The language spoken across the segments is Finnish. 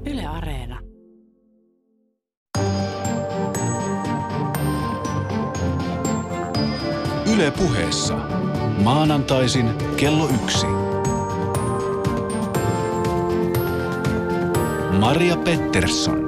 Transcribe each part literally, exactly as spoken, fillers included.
Yle Areena. Yle Puheessa. Maanantaisin kello yksi. Maria Pettersson.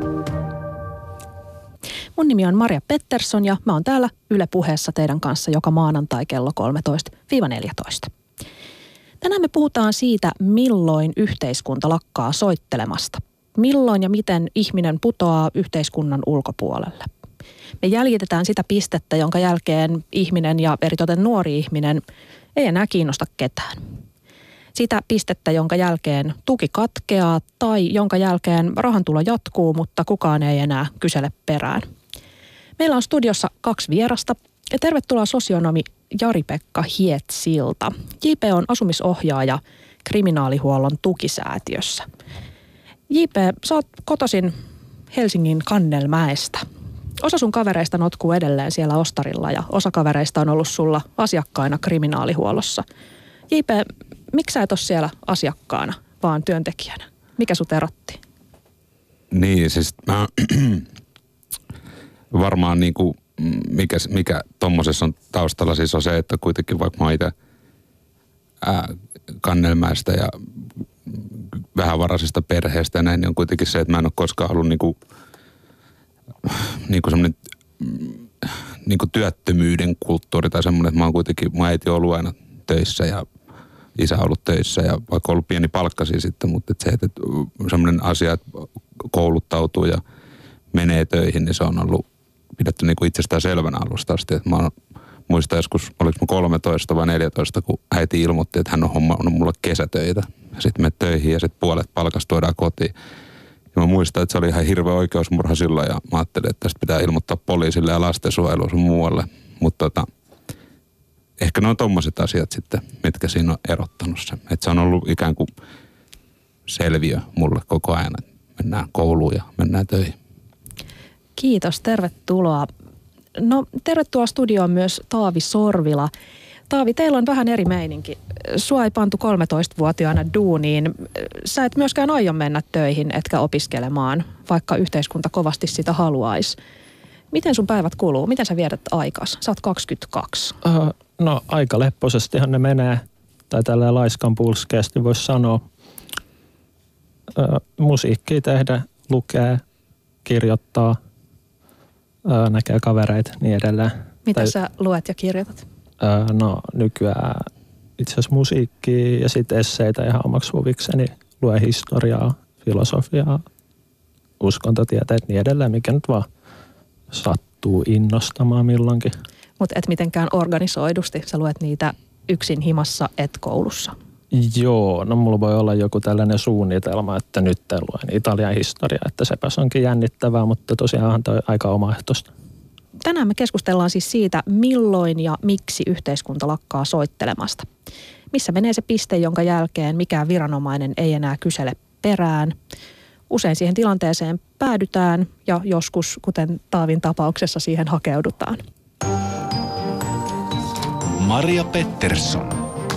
Mun nimi on Maria Pettersson ja mä oon täällä Yle Puheessa teidän kanssa joka maanantai kello kolmetoista neljätoista. Tänään me puhutaan siitä, milloin yhteiskunta lakkaa soittelemasta. Milloin ja miten ihminen putoaa yhteiskunnan ulkopuolelle. Me jäljitetään sitä pistettä, jonka jälkeen ihminen ja eritoten nuori ihminen ei enää kiinnosta ketään. Sitä pistettä, jonka jälkeen tuki katkeaa tai jonka jälkeen rahantulo jatkuu, mutta kukaan ei enää kysele perään. Meillä on studiossa kaksi vierasta. Tervetuloa sosionomi Jari-Pekka Hietsilta. J P on asumisohjaaja kriminaalihuollon tukisäätiössä. J P, sä oot kotoisin Helsingin Kannelmäestä. Osa sun kavereista notkuu edelleen siellä ostarilla ja osa kavereista on ollut sulla asiakkaina kriminaalihuollossa. J P, miksi sä et ole siellä asiakkaana, vaan työntekijänä? Mikä sut erotti? Niin, siis mä varmaan niin kuin, mikä, mikä tommosessa on taustalla siis on se, että kuitenkin vaikka mä oon itse Kannelmäestä ja vähävaraisesta perheestä ja näin, niin on kuitenkin se, että mä en ole koskaan ollut niin kuin, niin kuin semmoinen niin kuin työttömyyden kulttuuri tai semmoinen, että mä oon kuitenkin, mun äiti on ollut aina töissä ja isä on ollut töissä ja vaikka ollut pieni palkkasi sitten, mutta että se, että semmoinen asia, että kouluttautuu ja menee töihin, niin se on ollut pidetty niin kuin itsestään selvänä alusta asti. Että mä oon, muistan joskus, oliko mä kolmetoista vai neljätoista, kun äiti ilmoitti, että hän on hommannut mulle kesätöitä. Ja sitten me töihin ja sitten puolet palkasta tuodaan kotiin. Ja mä muistan, että se oli ihan hirveä oikeusmurha silloin ja mä ajattelin, että tästä pitää ilmoittaa poliisille ja lastensuojeluun sun muualle. Mutta tota, ehkä ne on tommoset asiat sitten, mitkä siinä on erottanut sen. Että se on ollut ikään kuin selviö mulle koko ajan, että mennään kouluun ja mennään töihin. Kiitos, tervetuloa. No, tervetuloa studioon myös Taavi Sorvila. Taavi, teillä on vähän eri meininki. Sua ei pantu kolmetoistavuotiaana duuniin. Sä et myöskään aio mennä töihin, etkä opiskelemaan, vaikka yhteiskunta kovasti sitä haluaisi. Miten sun päivät kuluu? Miten sä viedät aikas? Sä oot kaksikymmentäkaksi. Uh, no aika lepposestihan ne menee. Tai tälleen laiskan pulskeasti voisi sanoa. Uh, musiikkia tehdä, lukee, kirjoittaa, uh, näkee kavereita, niin edelleen. Mitä tai, sä luet ja kirjoitat? Uh, no nykyään itse asiassa musiikkia ja sitten esseitä ihan omaksi huvikseni. Lue historiaa, filosofiaa, uskontotieteet, niin edelleen, mikä nyt vaan sattuu innostamaan milloinkin. Mutta et mitenkään organisoidusti. Sä luet niitä yksin himassa, et koulussa. Joo, no mulla voi olla joku tällainen suunnitelma, että nyt luen Italian historiaa, että sepäs onkin jännittävää, mutta tosiaan toi aika omaehtoista. Tänään me keskustellaan siis siitä, milloin ja miksi yhteiskunta lakkaa soittelemasta. Missä menee se piste, jonka jälkeen mikään viranomainen ei enää kysele perään. Usein siihen tilanteeseen päädytään ja joskus, kuten Taavin tapauksessa, siihen hakeudutaan. Maria Pettersson.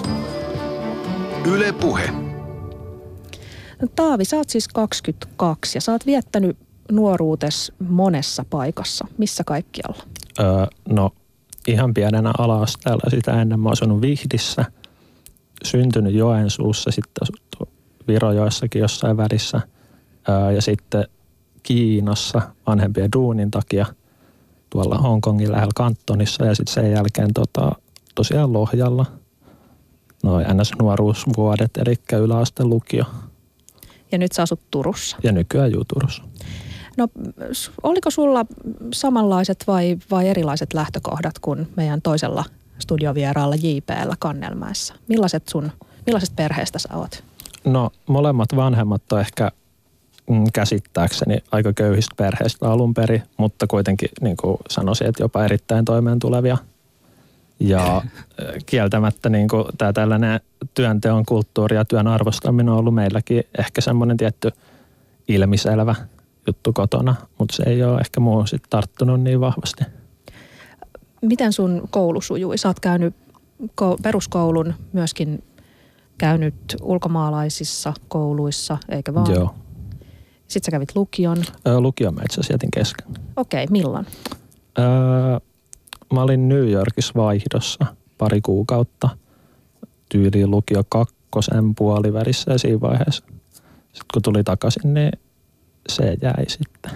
Yle Puhe. Taavi, sä oot siis kaksikymmentäkaksi ja sä oot viettänyt nuoruutes monessa paikassa. Missä kaikkialla? Öö, no ihan pienenä ala-asteella sitä ennen mä oon asunut Vihdissä. Syntynyt Joensuussa, sitten asuttu Virojoessakin jossain välissä. Öö, ja sitten Kiinassa vanhempien duunin takia tuolla Hongkongin lähellä Kantonissa ja sitten sen jälkeen tota, tosiaan Lohjalla. No ns. Nuoruusvuodet, eli yläaste lukio. Ja nyt sä asut Turussa. Ja nykyään juu Turussa. No oliko sulla samanlaiset vai, vai erilaiset lähtökohdat kuin meidän toisella studiovieraalla J P:llä Kannelmäessä? Millaiset sun, millaisesta perheestä sä oot? No molemmat vanhemmat on ehkä mm, käsittääkseni aika köyhistä perheistä alun perin, mutta kuitenkin niin kuin sanoisin, että jopa erittäin toimeentulevia. Ja kieltämättä niin kuin tämä tällainen työnteon kulttuuri ja työn arvostaminen on ollut meilläkin ehkä semmoinen tietty ilmiselvä juttu kotona, mutta se ei ole ehkä muu sit tarttunut niin vahvasti. Miten sun koulu sujui? Sä oot käynyt peruskoulun, myöskin käynyt ulkomaalaisissa kouluissa, eikä vaan? Joo. Sitten sä kävit lukion. Öö, lukion mä itse asiassa jätin kesken. Okei, milloin? Öö, mä olin New Yorkissa vaihdossa pari kuukautta. Tyyliin lukio kakkosen puolivälissä ja siinä vaiheessa. Sitten kun tuli takaisin, niin se jäi sitten.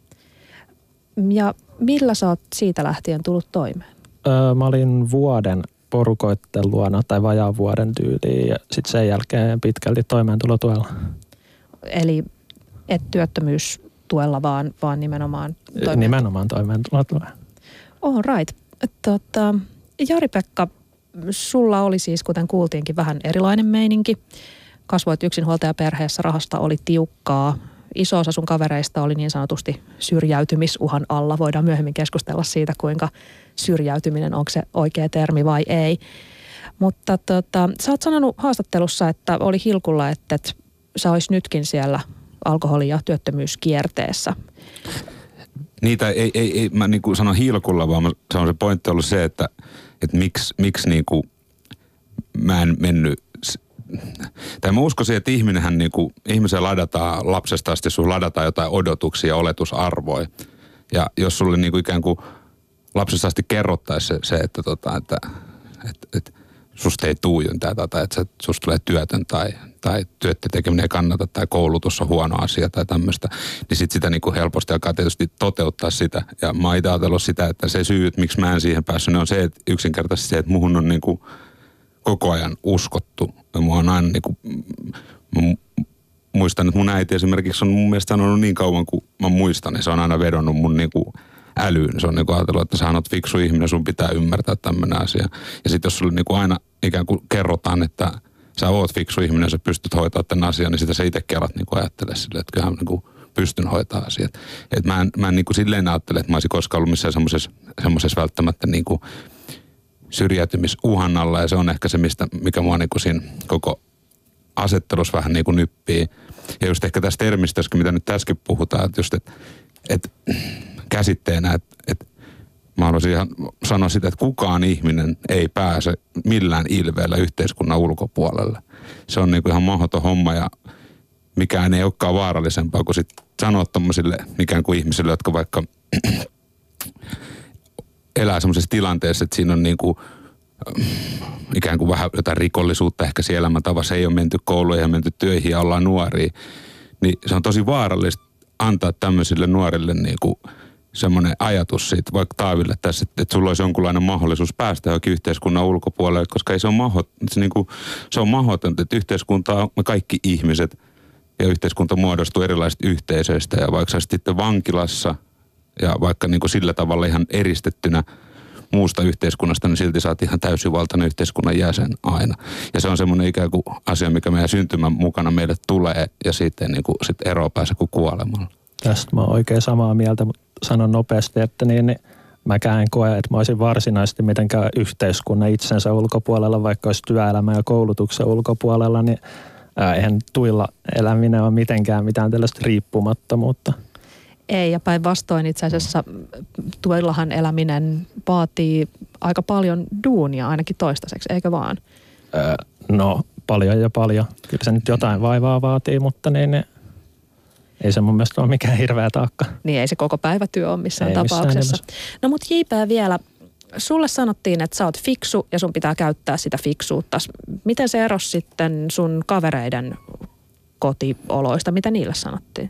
Ja millä sä oot siitä lähtien tullut toimeen? Öö, mä olin vuoden porukoitten luona tai vajaan vuoden tyyliin ja sitten sen jälkeen pitkälti toimeentulotuella. Eli et työttömyystuella, vaan, vaan nimenomaan toimeentulotuella? Nimenomaan toimeentulotuella. All right. Tota, Jari-Pekka, sulla oli siis, kuten kuultiinkin, vähän erilainen meininki. Kasvoit yksinhuoltajaperheessä, rahasta oli tiukkaa. Iso osa sun kavereista oli niin sanotusti syrjäytymisuhan alla. Voidaan myöhemmin keskustella siitä, kuinka syrjäytyminen, onko se oikea termi vai ei. Mutta tota, sä oot sanonut haastattelussa, että oli hilkulla, että, että sä ois nytkin siellä alkoholi- ja työttömyyskierteessä. Niitä ei, ei, ei mä niin kuin sanon hilkulla, vaan mä sanon se pointti ollut se, että, että miksi, miksi niin kuin mä en mennyt. Tai mä uskoisin, että ihminenhän niin kuin, ihmisen ladataan lapsesta asti, sun ladataan jotain odotuksia ja oletusarvoja. Ja jos sulle niin kuin ikään kuin lapsesta asti kerrottaisi se, se että, tota, että, että, että susta ei tuu jotain tai että susta tulee työtön tai, tai työtte tekeminen ei kannata tai koulutus on huono asia tai tämmöistä, niin sit sitä niin kuin helposti alkaa tietysti toteuttaa sitä. Ja mä oon itse ajatellut sitä, että se syy, että miksi mä en siihen päässyt, niin on se, että yksinkertaisesti se, että muhun on niin kuin koko ajan uskottu. Ja mua on aina niin kuin, mä muistan, että mun äiti esimerkiksi on mun mielestä sanonut niin kauan kuin mä muistan, niin se on aina vedonnut mun niin kuin älyyn. Se on niin kuin ajatellut, että sä oot fiksu ihminen, sun pitää ymmärtää tämmöinen asia. Ja sitten jos sulle niin kuin aina ikään kuin kerrotaan, että sä oot fiksu ihminen, sä pystyt hoitaa tämän asian, niin sitä sä itsekin alat niin kuin ajattele silleen, että kyllähän niin kuin pystyn hoitaa asiat. Että mä en, mä en niin kuin silleen ajattele, että mä olisin koskaan ollut missään semmoisessa, semmoisessa välttämättä niin kuin syrjäytymisuhan alla, ja se on ehkä se, mistä, mikä mua niin kuin siinä koko asettelussa vähän niin kuin nyppii. Ja just ehkä tästä termistössäkin, mitä nyt äsken puhutaan, että just, että, että käsitteenä, että, että mä haluaisin ihan sanoa sitä, että kukaan ihminen ei pääse millään ilveellä yhteiskunnan ulkopuolelle. Se on niin kuin ihan mahdoton homma, ja mikään ei olekaan vaarallisempaa kuin sit sanoa tommosille ikään kuin ihmisille, jotka vaikka elää semmoisessa tilanteessa, että siinä on niin kuin ikään kuin vähän jotain rikollisuutta ehkä siellä elämäntavassa, ei ole menty kouluun, ei ole menty töihin ja ollaan nuoria, niin se on tosi vaarallista antaa tämmöisille nuorille niin kuin semmoinen ajatus siitä, vaikka Taaville tässä, että, että sulla olisi jonkunlainen mahdollisuus päästä johonkin yhteiskunnan ulkopuolelle, koska ei se ole mahdotonta, se, niin kuin, se on mahdotonta, että yhteiskunta on me kaikki ihmiset ja yhteiskunta muodostuu erilaisista yhteisöistä ja vaikka sä sitten vankilassa ja vaikka niin kuin sillä tavalla ihan eristettynä muusta yhteiskunnasta, niin silti sä oot ihan täysivaltainen yhteiskunnan jäsen aina. Ja se on semmoinen ikään kuin asia, mikä meidän syntymän mukana meille tulee ja sitten niin kuin sit eroa pääse kuin kuolemalla. Tästä mä oon oikein samaa mieltä, mutta sanon nopeasti, että niin, niin mäkään en koe, että mä olisin varsinaisesti mitenkään yhteiskunnan itsensä ulkopuolella, vaikka olisi työelämä ja koulutuksen ulkopuolella, niin ää, eihän tuilla eläminen ole mitenkään mitään tällaista riippumattomuutta. Ei, ja päinvastoin itse asiassa tuillahan eläminen vaatii aika paljon duunia ainakin toistaiseksi, eikö vaan? Öö, no, paljon ja paljon. Kyllä se nyt jotain vaivaa vaatii, mutta niin, niin ei se mun mielestä ole mikään hirveä taakka. Niin ei se koko päivätyö ole missään ei tapauksessa. Missään no mut J P vielä, sulle sanottiin, että sä oot fiksu ja sun pitää käyttää sitä fiksuutta. Miten se erosi sitten sun kavereiden kotioloista? Mitä niille sanottiin?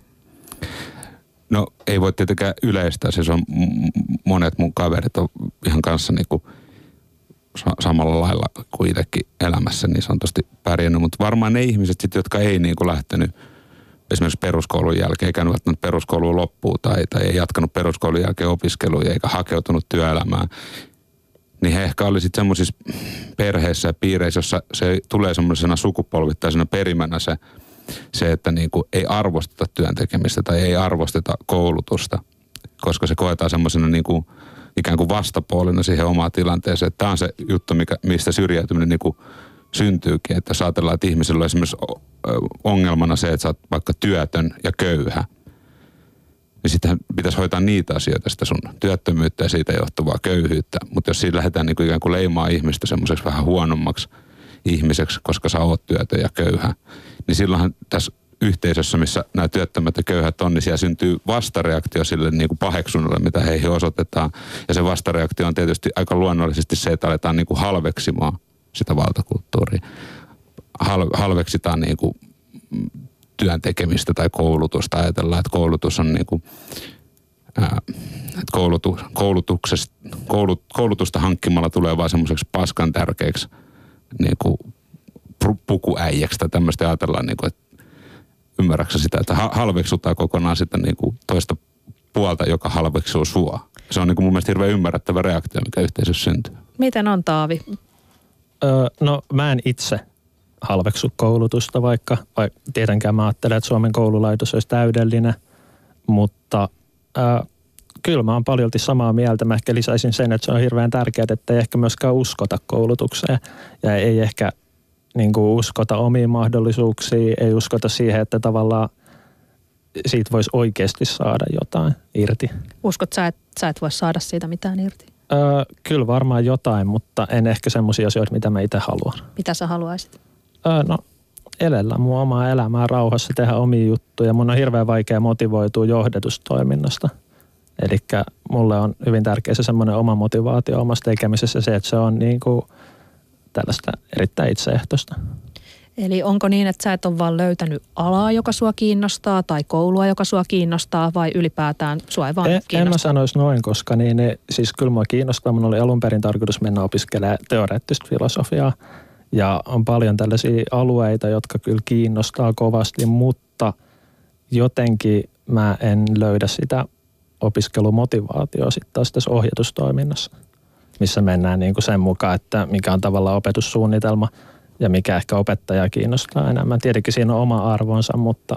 No ei voi tietenkään yleistää, siis on monet mun kaverit on ihan kanssa niinku samalla lailla kuin itsekin elämässä niin sanotusti pärjännyt, mutta varmaan ne ihmiset sitten, jotka ei niinku lähtenyt esimerkiksi peruskoulun jälkeen, eikä välttämättä peruskouluun loppuun tai, tai ei jatkanut peruskoulun jälkeen opiskeluja eikä hakeutunut työelämään, niin he ehkä oli sitten semmoisissa perheissä ja piireissä, jossa se tulee semmoisena sukupolvittaisena perimänä se, se, että niinku ei arvosteta työn tekemistä tai ei arvosteta koulutusta, koska se koetaan semmoisena niinku ikään kuin vastapuolena siihen omaan tilanteeseen. Tämä on se juttu, mikä, mistä syrjäytyminen niinku syntyykin, että jos ajatellaan, että ihmisellä on esimerkiksi ongelmana se, että sä oot vaikka työtön ja köyhä, niin sitten pitäisi hoitaa niitä asioita, sitä sun työttömyyttä ja siitä johtuvaa köyhyyttä. Mutta jos siinä lähdetään niinku ikään kuin leimaa ihmistä semmoiseksi vähän huonommaksi ihmiseksi, koska sä oot työtön ja köyhä, niin silloinhan tässä yhteisössä, missä nämä työttömät ja köyhät on, niin siellä syntyy vastareaktio sille niin kuin paheksunnalle, mitä heihin osoitetaan. Ja se vastareaktio on tietysti aika luonnollisesti se, että aletaan niin kuin halveksimaan sitä valtakulttuuria. Hal, halveksitaan niin kuin työn tekemistä tai koulutusta. Ajatellaan, että koulutus on niin kuin, ää, että koulutu, koulutuksesta, koulut, koulutusta hankkimalla tulee vaan semmoiseksi paskan tärkeäksi niin kuin pukuäijäksi tai tämmöistä. Ajatellaan, niin kuin, että ymmärräksä sitä, että halveksutaan kokonaan sitä niin kuin toista puolta, joka halveksuu sua. Se on niin kuin mun mielestä hirveän ymmärrettävä reaktio, mikä yhteisössä syntyy. Miten on, Taavi? Öö, no mä en itse halveksu koulutusta, vaikka, vaikka tietenkään mä ajattelen, että Suomen koululaitos olisi täydellinen, mutta öö, kyllä mä oon paljolti samaa mieltä. Mä ehkä lisäisin sen, että se on hirveän tärkeää, että ei ehkä myöskään uskota koulutukseen ja ei ehkä niin kuin uskota omiin mahdollisuuksiin, ei uskota siihen, että tavallaan siitä voisi oikeasti saada jotain irti. Uskot sä, että sä et voi saada siitä mitään irti? Öö, kyllä varmaan jotain, mutta en ehkä semmoisia asioita, mitä mä itse haluan. Mitä sä haluaisit? Öö, no elellä mun omaa elämää rauhassa, tehdä omia juttuja. Mun on hirveän vaikea motivoitua johdetustoiminnasta. Eli mulle on hyvin tärkeä se semmoinen oma motivaatio omassa tekemisessä, se, että se on niin kuin tällaista erittäin itseehtoista. Eli onko niin, että sä et ole vaan löytänyt alaa, joka sua kiinnostaa, tai koulua, joka sua kiinnostaa, vai ylipäätään sua ei vaan en, kiinnostaa? En mä sanoisi noin, koska niin, niin, siis kyllä mua kiinnostaa. Mun oli alun perin tarkoitus mennä opiskelemaan teoreettista filosofiaa, ja on paljon tällaisia alueita, jotka kyllä kiinnostaa kovasti, mutta jotenkin mä en löydä sitä opiskelumotivaatioa sitten taas tässä ohjatustoiminnassa, missä mennään niin kuin sen mukaan, että mikä on tavallaan opetussuunnitelma ja mikä ehkä opettaja kiinnostaa enemmän. Tietenkin siinä on oma arvonsa, mutta...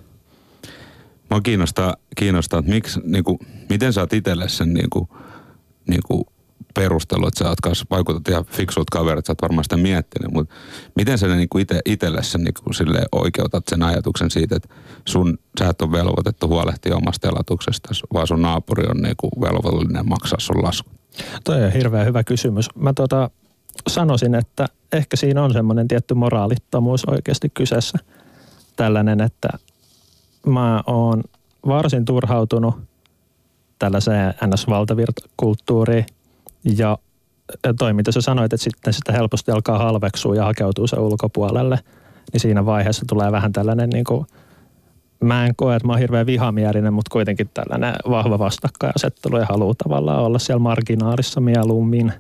Mua kiinnostaa, kiinnostaa että miksi, niin kuin, miten sä oot itselle sen niin kuin, niin kuin perustellut, että sä oot kanssa, vaikutat ihan fiksuut kaverit, sä oot varmaan sitä miettinyt, mutta miten sä niin kuin ite, itselle sen niin kuin silleen oikeutat sen ajatuksen siitä, että sun, sä et ole velvoitettu huolehtia omasta elatuksesta, vaan sun naapuri on niin kuin velvollinen maksaa sun lasku? Toi on hirveän hyvä kysymys. Mä tota, sanoisin, että ehkä siinä on semmoinen tietty moraalittomuus oikeasti kyseessä. Tällainen, että mä oon varsin turhautunut tällaiseen N S-valtavirtakulttuuriin ja toi, mitä sä sanoit, että sitten sitä helposti alkaa halveksua ja hakeutuu sen ulkopuolelle, niin siinä vaiheessa tulee vähän tällainen niin kuin, mä en koe, että mä oon hirveän vihamielinen, mutta kuitenkin tällainen vahva vastakkainasettelu ja haluaa tavallaan olla siellä marginaalissa mieluummin.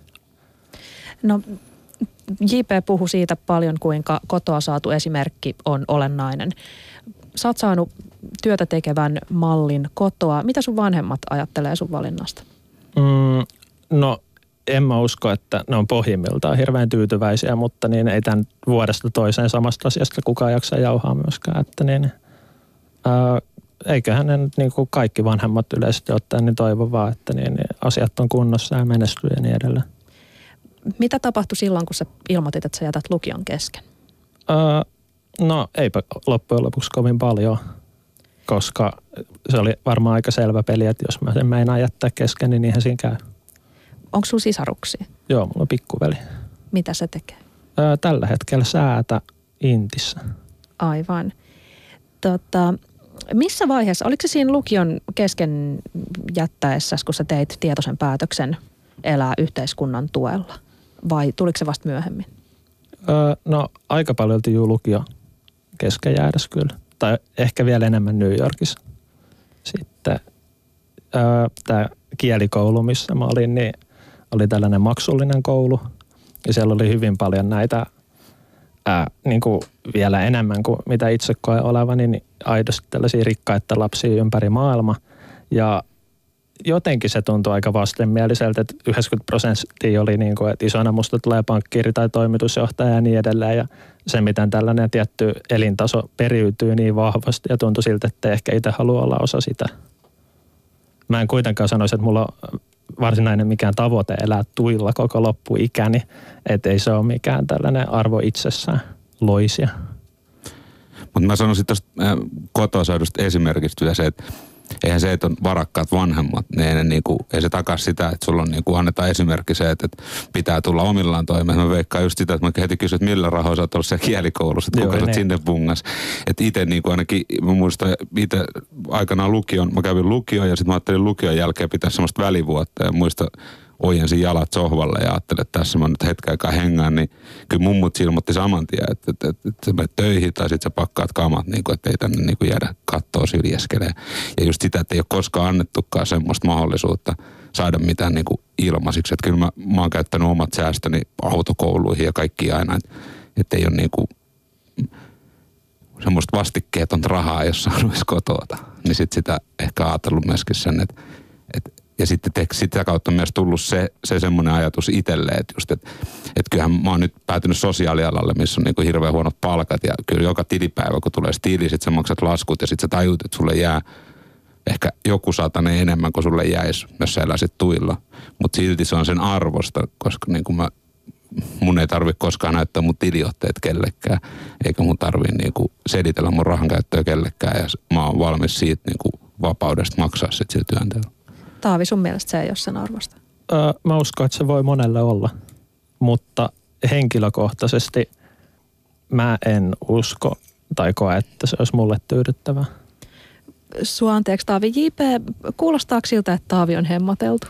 No J P puhui siitä paljon, kuinka kotoa saatu esimerkki on olennainen. Sä oot saanut työtä tekevän mallin kotoa. Mitä sun vanhemmat ajattelee sun valinnasta? Mm, no en mä usko, että ne on pohjimmiltaan hirveän tyytyväisiä, mutta niin ei tämän vuodesta toiseen samasta asiasta kukaan jaksa jauhaa myöskään. Että niin, ää, eiköhän ne niin kuin kaikki vanhemmat yleisesti ottaen niin toivon vaan, että niin, niin asiat on kunnossa ja menestyy ja niin edelleen. Mitä tapahtui silloin, kun sä ilmoitit, että sä jätät lukion kesken? Öö, no eipä loppujen lopuksi kovin paljon, koska se oli varmaan aika selvä peli, että jos mä sen meinaan jättää kesken, niin niinhän siinä käy. Onko sulla sisaruksia? Joo, mulla on pikkuveli. Mitä se tekee? Öö, tällä hetkellä säätä Intissä. Aivan. Tota, missä vaiheessa, oliko se siinä lukion kesken jättäessä, kun sä teit tietoisen päätöksen elää yhteiskunnan tuella? Vai tuliko se vasta myöhemmin? Öö, no aika paljon juu lukio kesken jäädäs kyllä. Tai ehkä vielä enemmän New Yorkissa. Sitten öö, tämä kielikoulu, missä mä olin, niin oli tällainen maksullinen koulu. Ja siellä oli hyvin paljon näitä ää, niin kuin vielä enemmän kuin mitä itse koen olevani, niin aidosti tällaisia rikkaita lapsia ympäri maailma. Ja jotenkin se tuntui aika vastenmieliseltä, että yhdeksänkymmentä prosenttia oli niin kuin, että isona musta tulee pankkiiri tai toimitusjohtaja ja niin edelleen. Ja se, miten tällainen tietty elintaso periytyy niin vahvasti ja tuntui siltä, että ehkä itse halua olla osa sitä. Mä en kuitenkaan sanoisi, että mulla on varsinainen mikään tavoite elää tuilla koko loppuikäni, että ei se ole mikään tällainen arvo itsessään loisia. Mutta mä sanoisin tuosta kotoa saadusta esimerkistä vielä se, että eihän se, että on varakkaat vanhemmat, niin ei, niin kuin, ei se takaa sitä, että sulla on niin kuin, annetaan esimerkki se, että, että pitää tulla omillaan toimeen. Mä veikkaan just sitä, että mä heti kysyn, että millä rahoilla sä oot ollut siellä kielikoulussa, että kuka sä oot sinne bungas. Että itse niin kuin ainakin, mä muistan itse aikanaan lukion, mä kävin lukion ja sitten mä ajattelin lukion jälkeen pitää semmoista välivuotta ja muista ojensin jalat sohvalle ja ajattelin, että tässä mä nyt hetken aikaa hengaan, niin kyllä mummut ilmoitti saman tien, että, että, että, että sä menet töihin tai sitten sä pakkaat kamat, niin kuin, että ei tänne niin kuin jäädä kattoo syljeskelee. Ja just sitä, että ei ole koskaan annettukaan semmoista mahdollisuutta saada mitään niin kuin ilmaisiksi. Että kyllä mä, mä oon käyttänyt omat säästöni autokouluihin ja kaikki aina, että, että ei ole niin kuin semmoista vastikkeetonta rahaa, jos saanut kotoota. Niin sitten sitä ehkä ajatellut myöskin sen, että, että ja sitten te, sitä kautta myös tullut se, se semmoinen ajatus itselle, että just, että, että kyllähän mä oon nyt päätynyt sosiaalialalle, missä on niin kuin hirveän huonot palkat ja kyllä joka tilipäivä, kun tulee tili, sit sä maksat laskut ja sit sä tajut, että sulle jää ehkä joku satanen enemmän kuin sulle jäisi, jos sä eläisit tuilla. Mutta silti se on sen arvosta, koska niin kuin mä, mun ei tarvi koskaan näyttää mun tiliotteet kellekään, eikä mun tarvii niin kuin selitellä mun rahan käyttöä kellekään ja mä oon valmis siitä niin kuin vapaudesta maksaa sit sillä työnteolla. Taavi, sun mielestä se ei ole sen arvosta? Öö, mä uskon, että se voi monelle olla, mutta henkilökohtaisesti mä en usko tai koe, että se olisi mulle tyydyttävää. Sua anteeksi Taavi. J P, kuulostaako siltä, että Taavi on hemmoteltu?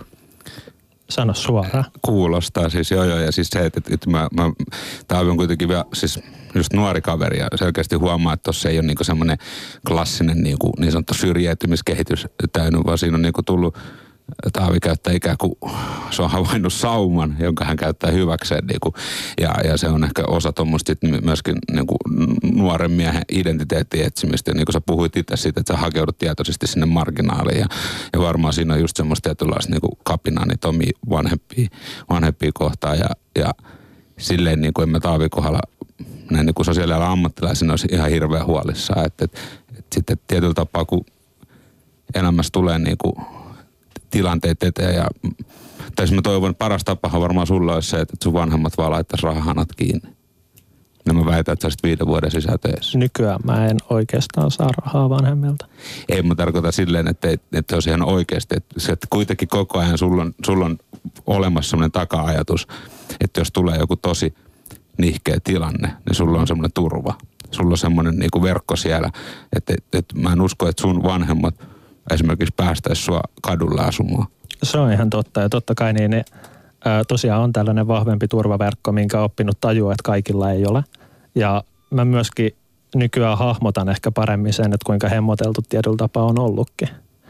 Sano suoraan. Kuulostaa siis, joo joo, ja siis se, että, että mä, mä, Taavi on kuitenkin vielä, siis just nuori kaveri, ja selkeästi huomaa, että tossa ei ole niinku semmoinen klassinen niinku, niin sanottu syrjäytymiskehitys täynnä, vaan siinä on niinku tullut, Taavi käyttää ikään kuin, se on havainnut sauman, jonka hän käyttää hyväkseen, niinku, ja, ja se on ehkä osa tuommoista myöskin niinku, nuoren miehen identiteetin etsimistä, ja niin kuin sä puhuit itse siitä, että sä hakeudut tietoisesti sinne marginaaliin, ja, ja varmaan siinä on just semmoista tietynlaista niinku kapinaa niitä omia vanhempia, vanhempia kohtaan, ja, ja silleen niin kuin emme Taavi kohdalla näin niin kuin sosiaalialan ammattilaisina olisi ihan hirveän huolissaan, että, että, että sitten tietyllä tapaa, kun elämässä tulee niin kuin tilanteet eteen ja tai mä toivon, että paras tapahan varmaan sulla olisi se, että sun vanhemmat vaan laittaisi rahahanat kiinni. Ja mä väitän, että sä olisit viiden vuoden sisältöissä. Nykyään mä en oikeastaan saa rahaa vanhemmilta. Ei, mä tarkoitan silleen, että, että se olisi ihan oikeasti. Että, se, että kuitenkin koko ajan sulla on, sulla on olemassa semmoinen taka-ajatus, että jos tulee joku tosi nihkeä tilanne, niin sulla on semmoinen turva. Sulla on semmoinen niin kuin verkko siellä, että, että, että mä en usko, että sun vanhemmat esimerkiksi päästäisi sua kadulla asumaan. Se on ihan totta ja totta kai niin ne, ää, tosiaan on tällainen vahvempi turvaverkko, minkä on oppinut tajua, että kaikilla ei ole. Ja mä myöskin nykyään hahmotan ehkä paremmin sen, että kuinka hemmoteltu tietyllä tapaa on ollutkin.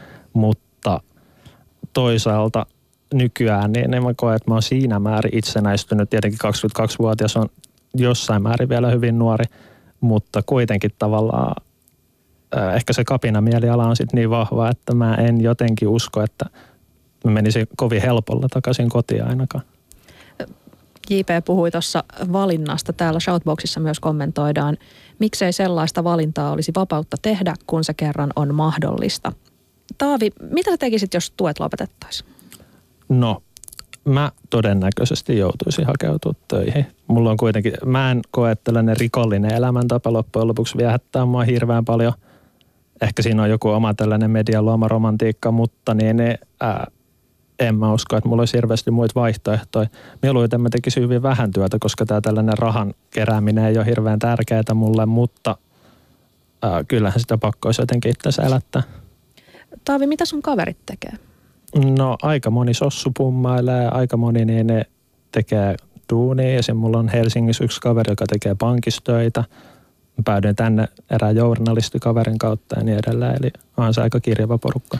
Mutta toisaalta nykyään niin en mä koe, että mä oon siinä määrin itsenäistynyt. Tietenkin kaksikymmentäkaksivuotias on jossain määrin vielä hyvin nuori, mutta kuitenkin tavallaan äh, ehkä se kapinamieliala on sitten niin vahva, että mä en jotenkin usko, että mä menisin kovin helpolla takaisin kotiin ainakaan. J P puhui tuossa valinnasta. Täällä Shoutboxissa myös kommentoidaan, miksei sellaista valintaa olisi vapautta tehdä, kun se kerran on mahdollista. Taavi, mitä tekisit, jos tuet lopetettaisiin? No, mä todennäköisesti joutuisin hakeutua töihin. Mulla on kuitenkin, mä en koe, että tällainen rikollinen elämäntapa loppujen lopuksi viehättää mua hirveän paljon. Ehkä siinä on joku oma tällainen median luoma romantiikka, mutta niin ne, ää, en mä usko, että mulla olisi hirveästi muita vaihtoehtoja. Mieluiten mä tekisin hyvin vähän työtä, koska tää tällainen rahan kerääminen ei ole hirveän tärkeää mulle, mutta ää, kyllähän sitä pakko olisi jotenkin itse elättää. Taavi, mitä sun kaverit tekee? No aika moni sossu pummailee, aika moni niin ne tekee duunia. Esim. Mulla on Helsingissä yksi kaveri, joka tekee pankistöitä. Mä päädyin tänne erään journalistikaverin kautta ja niin edelleen. Eli on se aika kirjava porukka.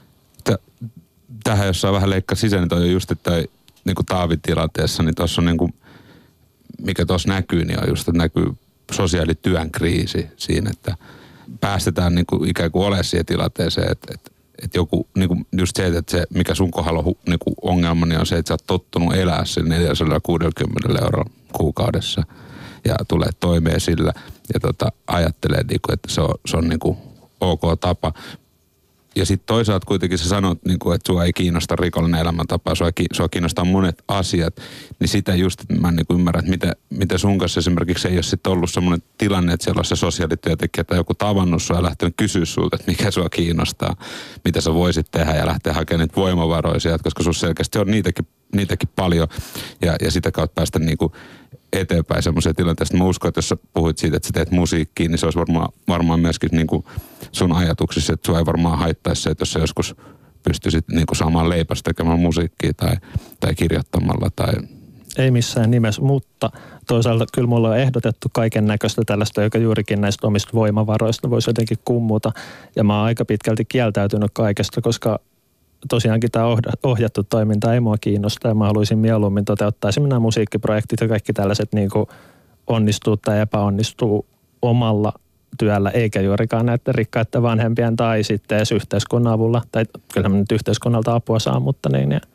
Tähän jossain vähän leikkaa sisään, niin toi on just, että niin kuin Taavin tilanteessa, niin tuossa on niin kuin, mikä tuossa näkyy, niin on just, että näkyy sosiaalityön kriisi siinä, että päästetään niin kuin ikään kuin ole siihen tilanteeseen, että, että, että joku, niin kuin just se, että se, mikä sun kohdalla on niin kuin ongelma, niin on se, että sä oot tottunut elää sillä neljäsataakuusikymmentä euroa kuukaudessa ja tulee toimeen sillä ja tota, ajattelee, niin kuin, että se on, se on niin kuin ok tapa. ja sitten toisaalta kuitenkin sä sanot, niin kuin, että sua ei kiinnosta rikollinen elämäntapa, sua, sua kiinnostaa monet asiat, niin sitä just mä en niin kuin ymmärrä, että mitä, mitä sun kanssa esimerkiksi ei ole sitten ollut semmoinen tilanne, että siellä on se sosiaalityöntekijä tai joku tavannut sua ja lähtenyt kysyä sulta, että mikä sua kiinnostaa, mitä sä voisit tehdä ja lähteä hakemaan niitä voimavaroja sieltä, koska sun selkeästi on niitäkin, niitäkin paljon ja, ja sitä kautta päästä niin kuin eteenpäin semmoiseen tilanteeseen. Mä uskon, että jos sä puhuit siitä, että sä teet musiikkiin, niin se olisi varmaan, varmaan myöskin niin kuin sun ajatuksissa, että sua ei varmaan haittaisi se, että jos sä joskus pystyisit niin kuin saamaan leipästä tekemään musiikkia tai, tai kirjoittamalla. Tai... Ei missään nimessä, mutta toisaalta kyllä mulla on ehdotettu kaiken näköistä tällaista, joka juurikin näistä omista voimavaroista voisi jotenkin kummuta. Ja mä oon aika pitkälti kieltäytynyt kaikesta, koska tosiaankin tämä ohjattu toiminta ei mua kiinnosta ja mä haluaisin mieluummin toteuttaa esimerkiksi nämä musiikkiprojektit ja kaikki tällaiset niin kuin onnistuu tai epäonnistuu omalla työllä, eikä juurikaan näiden rikkaiden vanhempien tai sitten edes yhteiskunnan avulla. Tai kyllä mä nyt yhteiskunnalta apua saa, mutta niin. Ja.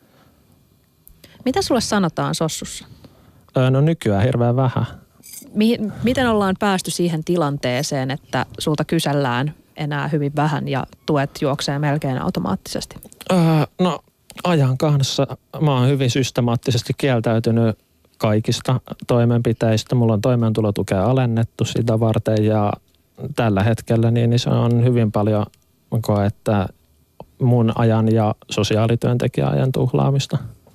Mitä sulle sanotaan Sossussa? No nykyään hirveän vähän. Mihin, miten ollaan päästy siihen tilanteeseen, että sulta kysellään enää hyvin vähän ja tuet juoksee melkein automaattisesti? Öö, no ajan kanssa mä oon hyvin systemaattisesti kieltäytynyt kaikista toimenpiteistä. Mulla on toimeentulotukea alennettu sitä varten ja tällä hetkellä niin se on hyvin paljon koe, että mun ajan ja sosiaalityöntekijäajan tuhlaamista.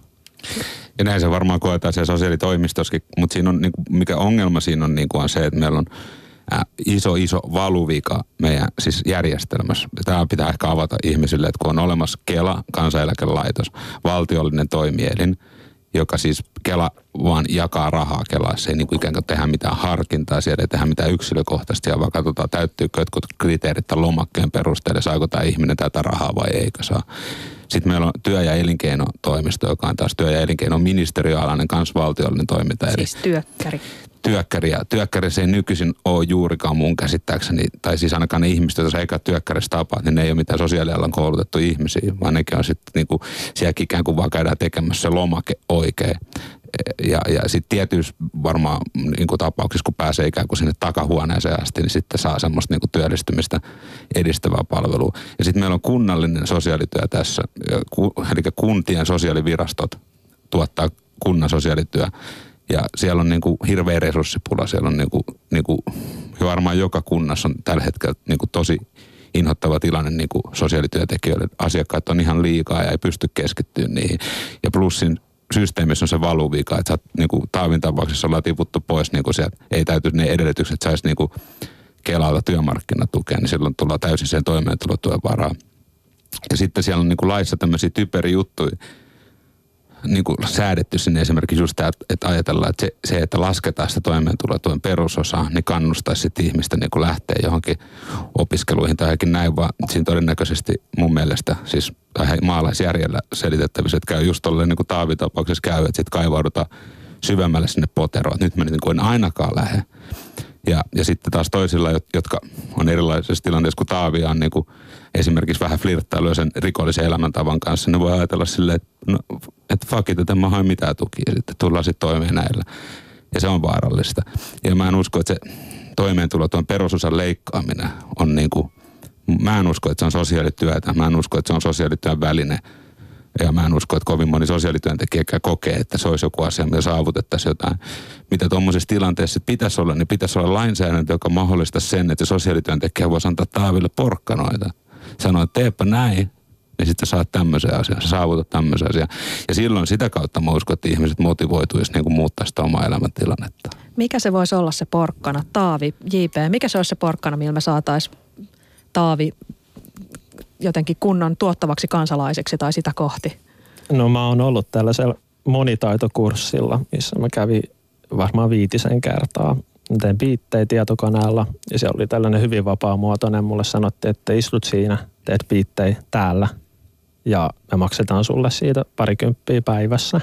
Ja näin se varmaan koetaan siellä sosiaalitoimistossakin, mutta siinä on, niin kuin, mikä ongelma siinä on, niin kuin on se, että meillä on äh, iso, iso valuvika meidän siis järjestelmässä. Tämä pitää ehkä avata ihmisille, että kun on olemassa Kela, kansaneläkelaitos, valtiollinen toimielin, joka siis Kela vaan jakaa rahaa Kelassa, ei niin kuin ikään kuin tehdä mitään harkintaa, siellä ei tehdä mitään yksilökohtaisesti, vaan katsotaan, täyttyykö jotkut kriteerit tämän lomakkeen perusteella, saako tämä ihminen tätä rahaa vai eikö saa. Sitten meillä on työ- ja elinkeinotoimisto, joka on taas työ- ja elinkeinoministeriöalainen kansvaltiollinen toiminta. Siis työkkäri. Työkkäri, ja työkkärissä ei nykyisin ole juurikaan mun käsittääkseni, tai siis ainakaan ne ihmiset, joita sä eikä työkkärissä tapaat, niin ne ei ole mitään sosiaalialan koulutettu ihmisiä, vaan nekin on sitten niinku, sielläkin ikään kuin vaan käydään tekemässä se lomake oikein. Ja, ja sitten tietyissä varmaan niinku tapauksissa, kun pääsee ikään kuin sinne takahuoneeseen asti, niin sitten saa semmoista niinku työllistymistä edistävää palvelua. Ja sitten meillä on kunnallinen sosiaalityö tässä, eli kuntien sosiaalivirastot tuottaa kunnan sosiaalityö. Ja siellä on niinku hirveä resurssipula, siellä on niinku, niinku, varmaan joka kunnassa on tällä hetkellä niinku tosi inhottava tilanne niinku sosiaalityöntekijöille. Asiakkaat on ihan liikaa ja ei pysty keskittymään niihin. Ja plussin systeemissä on se valuvika, että sä oot, niinku Taavin tapauksessa ollaan tiputtu pois, niinku sieltä ei täytyisi ne edellytykset, että saisi niinku Kelalta työmarkkinatukea, niin silloin tullaan täysin sen toimeentulotuen varaan. Ja sitten siellä on niinku laissa tämmöisiä typeri juttuja, niin kuin säädetty sinne esimerkiksi just tämä, että ajatellaan, että se, se, että lasketaan sitä toimeentulotuen perusosaa, niin kannustaisi sitten ihmistä niin kuin lähteä johonkin opiskeluihin tai johonkin näin, vaan siinä todennäköisesti mun mielestä siis maalaisjärjellä selitettävissä, että käy just tolleen niin kuin Taavitapauksessa käy, että sitten kaivaudutaan syvemmälle sinne poteroon, että nyt mä niin kuin en ainakaan lähde. Ja, ja sitten taas toisilla, jotka on erilaisessa tilanteessa kuin Taavi on niin kuin esimerkiksi vähän flirttailuja sen rikollisen elämäntavan kanssa, ne voi ajatella silleen, että no, et fuck it, että en mä hae mitään tukia, sitten tullaan sitten toimeen näillä. Ja se on vaarallista. Ja mä en usko, että se toimeentulotuen perusosan leikkaaminen on niin kuin, mä en usko, että se on sosiaalityötä, mä en usko, että se on sosiaalityön väline. Ja mä en usko, että kovin moni sosiaalityöntekijäkään kokee, että se olisi joku asia, millä saavutettaisiin jotain. Mitä tuommoisessa tilanteessa pitäisi olla, niin pitäisi olla lainsäädäntö, joka mahdollistaa sen, että se sosiaalityöntekijä voisi antaa Taaville porkkanoita. Sanoa, että teepä näin, niin sitten saat tämmöisen asian, sä saavutat tämmöisen asian. Ja silloin sitä kautta mä uskon, että ihmiset motivoituisi niin kuin muuttaa sitä omaa elämäntilannetta. Mikä se voisi olla se porkkana? Taavi, J P, mikä se olisi se porkkana, millä me saataisiin Taavi jotenkin kunnon tuottavaksi kansalaiseksi tai sitä kohti? No mä oon ollut tällaisella monitaitokurssilla, missä mä kävin varmaan viitisen kertaa. Tein biittejä tietokoneella ja se oli tällainen hyvin vapaamuotoinen. Mulle sanottiin, että istut siinä, teet biittejä täällä ja me maksetaan sulle siitä parikymppiä päivässä.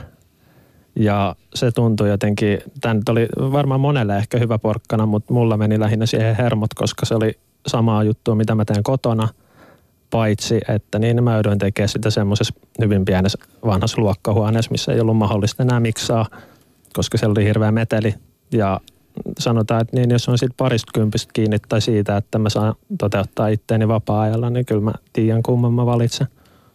Ja se tuntui jotenkin, tämä nyt oli varmaan monelle ehkä hyvä porkkana, mutta mulla meni lähinnä siihen hermot, koska se oli samaa juttua, mitä mä teen kotona. Paitsi, että niin mä jouduin tekemään sitä semmoisessa hyvin pienessä vanhassa luokkahuoneessa, missä ei ollut mahdollista enää miksaa, koska siellä oli hirveä meteli. Ja sanotaan, että niin jos on sitten parista kympistä kiinni tai siitä, että mä saan toteuttaa itteeni vapaa-ajalla, niin kyllä mä tiedän kumman mä valitsen.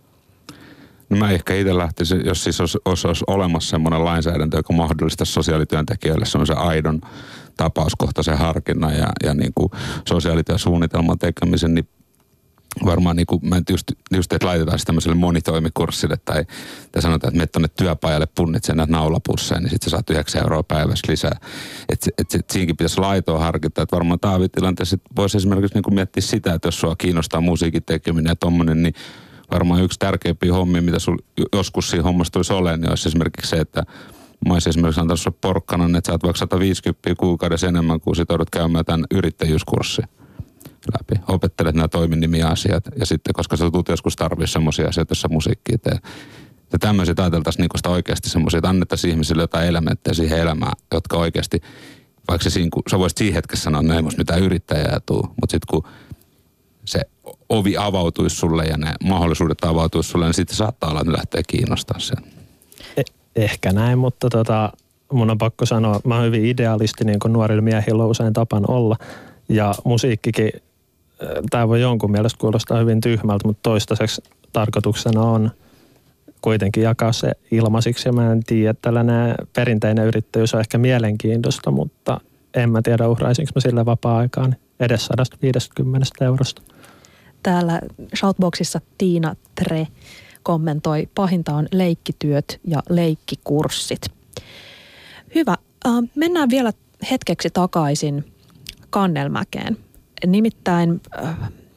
No mä ehkä itse lähtisin, jos siis olisi, olisi, olisi olemassa semmoinen lainsäädäntö, joka mahdollistaisi sosiaalityöntekijöille semmoisen aidon tapauskohtaisen harkinnan ja, ja niin kuin sosiaalityösuunnitelman tekemisen, niin varmaan niin kuin, mä just, just että laitetaan tämmöiselle monitoimikurssille tai, tai sanotaan, että menet tuonne työpajalle punnitsen näitä naulapusseja, niin sitten sä saat yhdeksän euroa päivässä lisää. Että et, et, siinäkin pitäisi laitoa harkita, että varmaan taavitilanteessa voisi esimerkiksi niin kuin miettiä sitä, että jos sua kiinnostaa musiikin tekeminen ja tommonen, niin varmaan yksi tärkeimpiä hommia, mitä sul joskus siinä hommassa tulisi olemaan, niin olisi esimerkiksi se, että mä olisin esimerkiksi antanut sulle porkkanan, että sä oot vaikka sata viisikymmentä kuukaudessa enemmän, kuin sit joudut käymään tämän yrittäjyyskurssin läpi. Opettelet nämä toiminimi-asiat ja sitten, koska sä tulet joskus tarvitse semmoisia asioita, joissa musiikkia tee. Ja tämmöiset ajateltaisiin niin sitä oikeasti semmoisia, että annettaisiin ihmisille jotain elementtejä siihen elämään, jotka oikeasti, vaikka se siinä, kun sä voisit siinä hetkessä sanoa, että no ei musta mitään yrittäjää tuu, mutta sitten kun se ovi avautuisi sulle ja ne mahdollisuudet avautuisi sulle, niin sitten saattaa olla, että ne lähtee kiinnostaa sen. Eh, ehkä näin, mutta tota, mun on pakko sanoa, mä oon hyvin idealisti, niin kuin nuorilla miehillä on usein tapan olla. Ja musiikkikin, tää voi jonkun mielestä kuulostaa hyvin tyhmältä, mutta toistaiseksi tarkoituksena on kuitenkin jakaa se ilmaisiksi. Ja mä en tiedä, että tällainen perinteinen yrittäjyys on ehkä mielenkiintoista, mutta en mä tiedä uhraisinko mä sille vapaa-aikaan edes sata viisikymmentä eurosta. Täällä Shoutboxissa Tiina Tre kommentoi, pahinta on leikkityöt ja leikkikurssit. Hyvä. Mennään vielä hetkeksi takaisin Kannelmäkeen. Nimittäin äh,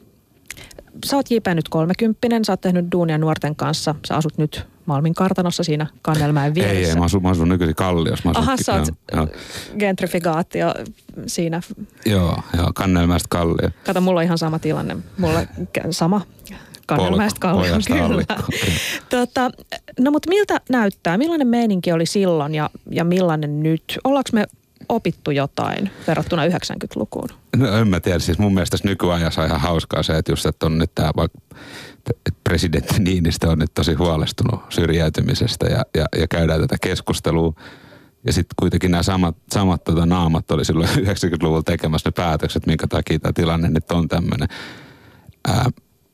sä oot J P nyt kolmekymppinen, sä oot tehnyt duunia nuorten kanssa. Sä asut nyt Malmin kartanossa siinä Kannelmäen vieressä. Ei, ei, mä asun, mä asun nykyisin Kalliossa. Aha, sä oot gentrifikaatio siinä. Joo, joo, Kannelmäestä Kallio. Kato, mulla on ihan sama tilanne. Mulla sama Kannelmäestä Kallio, kyllä. Tota, no mutta miltä näyttää? Millainen meininki oli silloin ja, ja millainen nyt? Ollaanko me opittu jotain verrattuna yhdeksänkymmentälukuun? No en mä tiedä, siis mun mielestä tässä nykyajassa on ihan hauskaa se, että just, että on nyt tämä, että presidentti Niinistö on nyt tosi huolestunut syrjäytymisestä ja, ja, ja käydään tätä keskustelua. Ja sitten kuitenkin nämä samat, samat tota, naamat oli silloin yhdeksänkymmentäluvulla tekemässä ne päätökset, minkä takia tämä tilanne nyt on tämmöinen. Ää,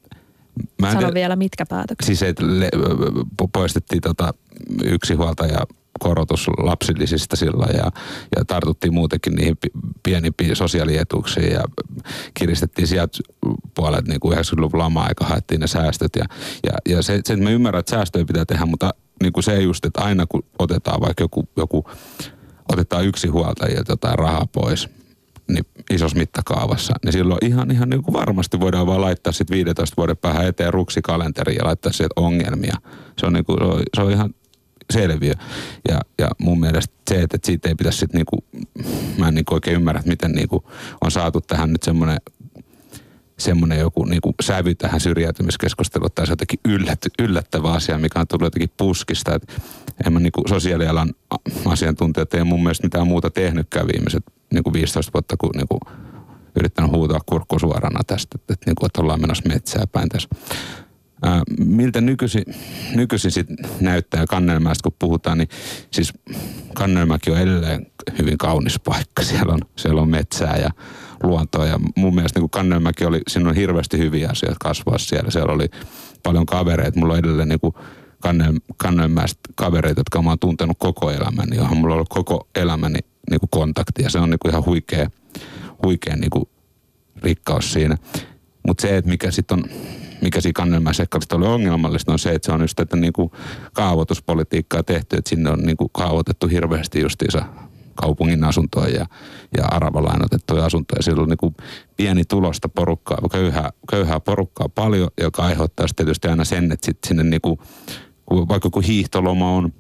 Sano te- vielä, mitkä päätökset? Siis että le- poistettiin tota yksinhuoltaja korotus lapsilisistä silloin ja, ja tartuttiin muutenkin niihin pienimpiin sosiaalietuuksiin ja kiristettiin sieltä puolet niin kuin yhdeksänkymmentäluvun lama-aika, haettiin ne säästöt ja, ja, ja se, se, että mä ymmärrän, että säästöjä pitää tehdä, mutta niin kuin se just, että aina kun otetaan vaikka joku, joku otetaan yksinhuoltajilta jotain rahaa pois, niin isossa mittakaavassa, niin silloin ihan, ihan niin kuin varmasti voidaan vaan laittaa sitten viidentoista vuoden päähän eteen ruksikalenteri ja laittaa sieltä ongelmia. Se on, niin kuin, se on, se on ihan selviö. Ja, ja mun mielestä se, että siitä ei pitäisi sitten niinku, mä en niinku oikein ymmärrä, että miten niinku on saatu tähän nyt semmoinen semmoinen joku niinku sävy tähän syrjäytymiskeskusteluun tai se jotenkin yllät, yllättävä asia, mikä on tullut jotenkin puskista. Että en mä niinku sosiaalialan asiantuntijat ei mun mielestä mitään muuta tehnytkään viimeiset niinku viisitoista vuotta, kun niinku yrittänyt huutaa kurkku suorana tästä, että, että, niinku, että ollaan menossa metsää päin tässä. Ää, miltä nykyisin, nykyisin sit näyttää Kannelmäestä, kun puhutaan, niin siis Kannelmäki on edelleen hyvin kaunis paikka. Siellä on, siellä on metsää ja luontoa ja mun mielestä niin Kannelmäki oli, siinä on hirveästi hyviä asioita kasvaa siellä. Siellä oli paljon kavereita. Mulla on edelleen niin Kannel, Kannelmäestä kavereita, jotka mä oon tuntenut koko elämäni, johon mulla on ollut koko elämäni niin kontakti ja se on niin ihan huikea, huikea niin rikkaus siinä. Mutta se, että mikä sitten on mikä siinä Kannelmäessä ehkä oli ongelmallista, on se, että se on just tätä niinku kaavoituspolitiikkaa tehty, että sinne on niinku kaavoitettu hirveästi justiinsa kaupungin asuntoja ja, ja aravalainotettuja asuntoja. Siellä on niinku pieni tulosta porukkaa, köyhää, köyhää porukkaa paljon, joka aiheuttaa sitten tietysti aina sen, että sitten sinne niinku, vaikka kun hiihtoloma on,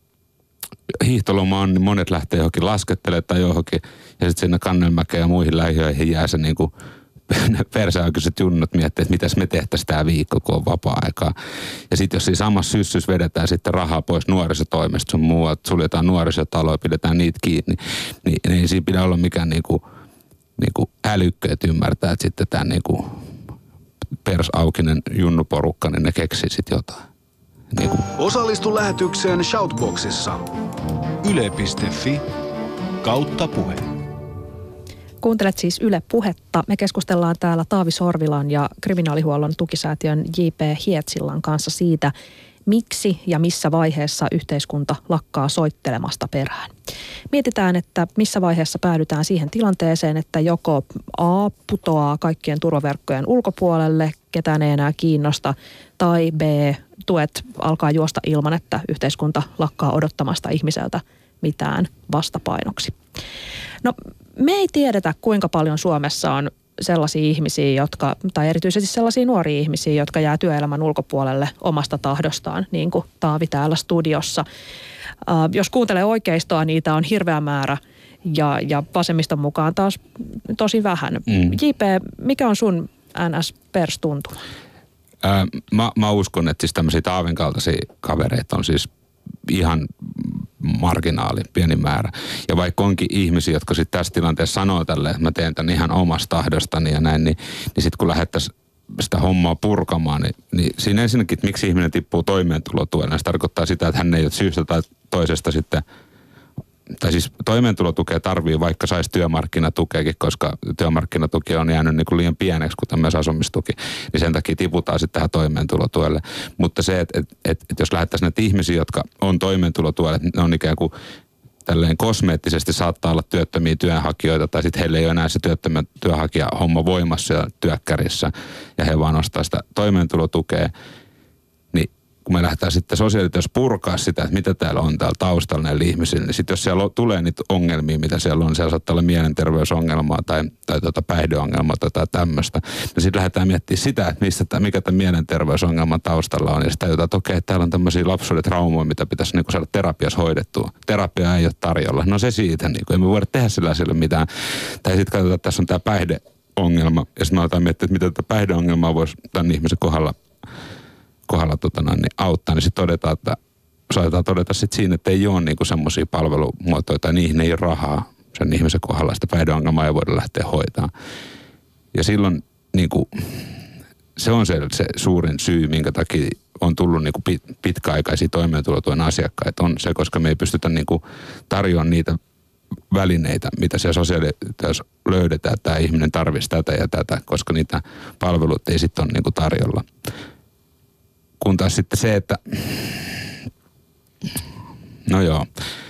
hiihtoloma on, niin monet lähtee johonkin laskettelemaan tai johonkin, ja sitten sinne Kannelmäkeen ja muihin lähiöihin jää se niinku persäaikaiset junnut miettii, että mitäs me tehtäisiin tämä viikko, kun on vapaa-aikaa. Ja sitten jos siinä samassa syssyssä vedetään sitten rahaa pois nuorisotoimesta sun muualta, suljetaan nuorisotaloja, pidetään niitä kiinni, niin, niin ei siinä pidä olla mikään niinku, niinku älykkö, että ymmärtää, että sitten tämä niinku persaukinen junnuporukka, niin ne keksii sitten jotain. Niinku. Osallistu lähetykseen Shoutboxissa. Yle piste fi kautta puhe. Kuuntelet siis Yle Puhetta. Me keskustellaan täällä Taavi Sorvilan ja kriminaalihuollon tukisäätiön J P Hietsillan kanssa siitä, miksi ja missä vaiheessa yhteiskunta lakkaa soittelemasta perään. Mietitään, että missä vaiheessa päädytään siihen tilanteeseen, että joko A putoaa kaikkien turvaverkkojen ulkopuolelle, ketään ei enää kiinnosta, tai B tuet alkaa juosta ilman, että yhteiskunta lakkaa odottamasta ihmiseltä mitään vastapainoksi. No, me ei tiedetä, kuinka paljon Suomessa on sellaisia ihmisiä, jotka, tai erityisesti sellaisia nuoria ihmisiä, jotka jää työelämän ulkopuolelle omasta tahdostaan, niin kuin Taavi täällä studiossa. Uh, jos kuuntelee oikeistoa, niitä on hirveä määrä ja, ja vasemmiston mukaan taas tosi vähän. Mm. J P, mikä on sun N S-perstuntuma? Ää, mä, mä uskon, että siis tämmöisiä Taavin kaltaisia kavereita on siis ihan marginaali, pieni määrä. Ja vaikka onkin ihmisiä, jotka sitten tässä tilanteessa sanoo tälleen, että mä teen tämän ihan omasta tahdostani ja näin, niin, niin sitten kun lähdettäisiin sitä hommaa purkamaan, niin, niin siinä ensinnäkin, että miksi ihminen tippuu toimeentulotuelle, se tarkoittaa sitä, että hän ei ole syystä tai toisesta sitten, tai siis toimeentulotukea tarvii, vaikka saisi työmarkkinatukeakin, koska työmarkkinatuki on jäänyt niin kuin liian pieneksi, kuten myös asumistuki, niin sen takia tiputaan sitten tähän toimeentulotuelle. Mutta se, että, että, että, että jos lähdettäisiin näitä ihmisiä, jotka on toimeentulotuelle, ne on ikään kuin tälleen kosmeettisesti saattaa olla työttömiä työnhakijoita, tai sitten heillä ei ole enää se työttömän työnhakija homma voimassa ja työkkärissä, ja he vaan nostaa sitä toimeentulotukea, niin kun me lähdetään sitten sosiaalityössä purkaa sitä, että mitä täällä on täällä taustalla näillä ihmisillä, niin sitten jos siellä tulee niitä ongelmia, mitä siellä on, siellä saattaa olla mielenterveysongelmaa tai, tai tuota päihdeongelmaa tai tämmöistä, niin sitten lähdetään miettimään sitä, että mistä, mikä tämän mielenterveysongelman taustalla on, ja sitten tajutaan, että okei, täällä on tämmöisiä lapsuuden traumoja, mitä pitäisi niin saada terapiassa hoidettua. Terapia ei ole tarjolla. No se siitä, niin kuin, ei me voida tehdä sillä asialla mitään. Tai sitten katsotaan, että tässä on tämä päihdeongelma, ja sitten me aletaan miettiä, että mitä tätä päihdeongelmaa voisi tämän ihmisen kohdalla kohdalla tota noin, niin auttaa, niin sitten todetaan, että saatetaan todeta sitten siinä, että ei ole niinku semmoisia palvelumuotoja tai niihin ei ole rahaa sen ihmisen kohdalla, sitä päihdeongelmaa ei voida lähteä hoitamaan. Ja silloin niinku, se on se, se suurin syy, minkä takia on tullut niinku pit, pitkäaikaisia toimeentulotuen asiakkaita, on se, koska me ei pystytä niinku tarjoamaan niitä välineitä, mitä siellä sosiaalityössä löydetään, että tämä ihminen tarvitsisi tätä ja tätä, koska niitä palveluita ei sitten ole niinku tarjolla. Kun taas sitten se, että no joo,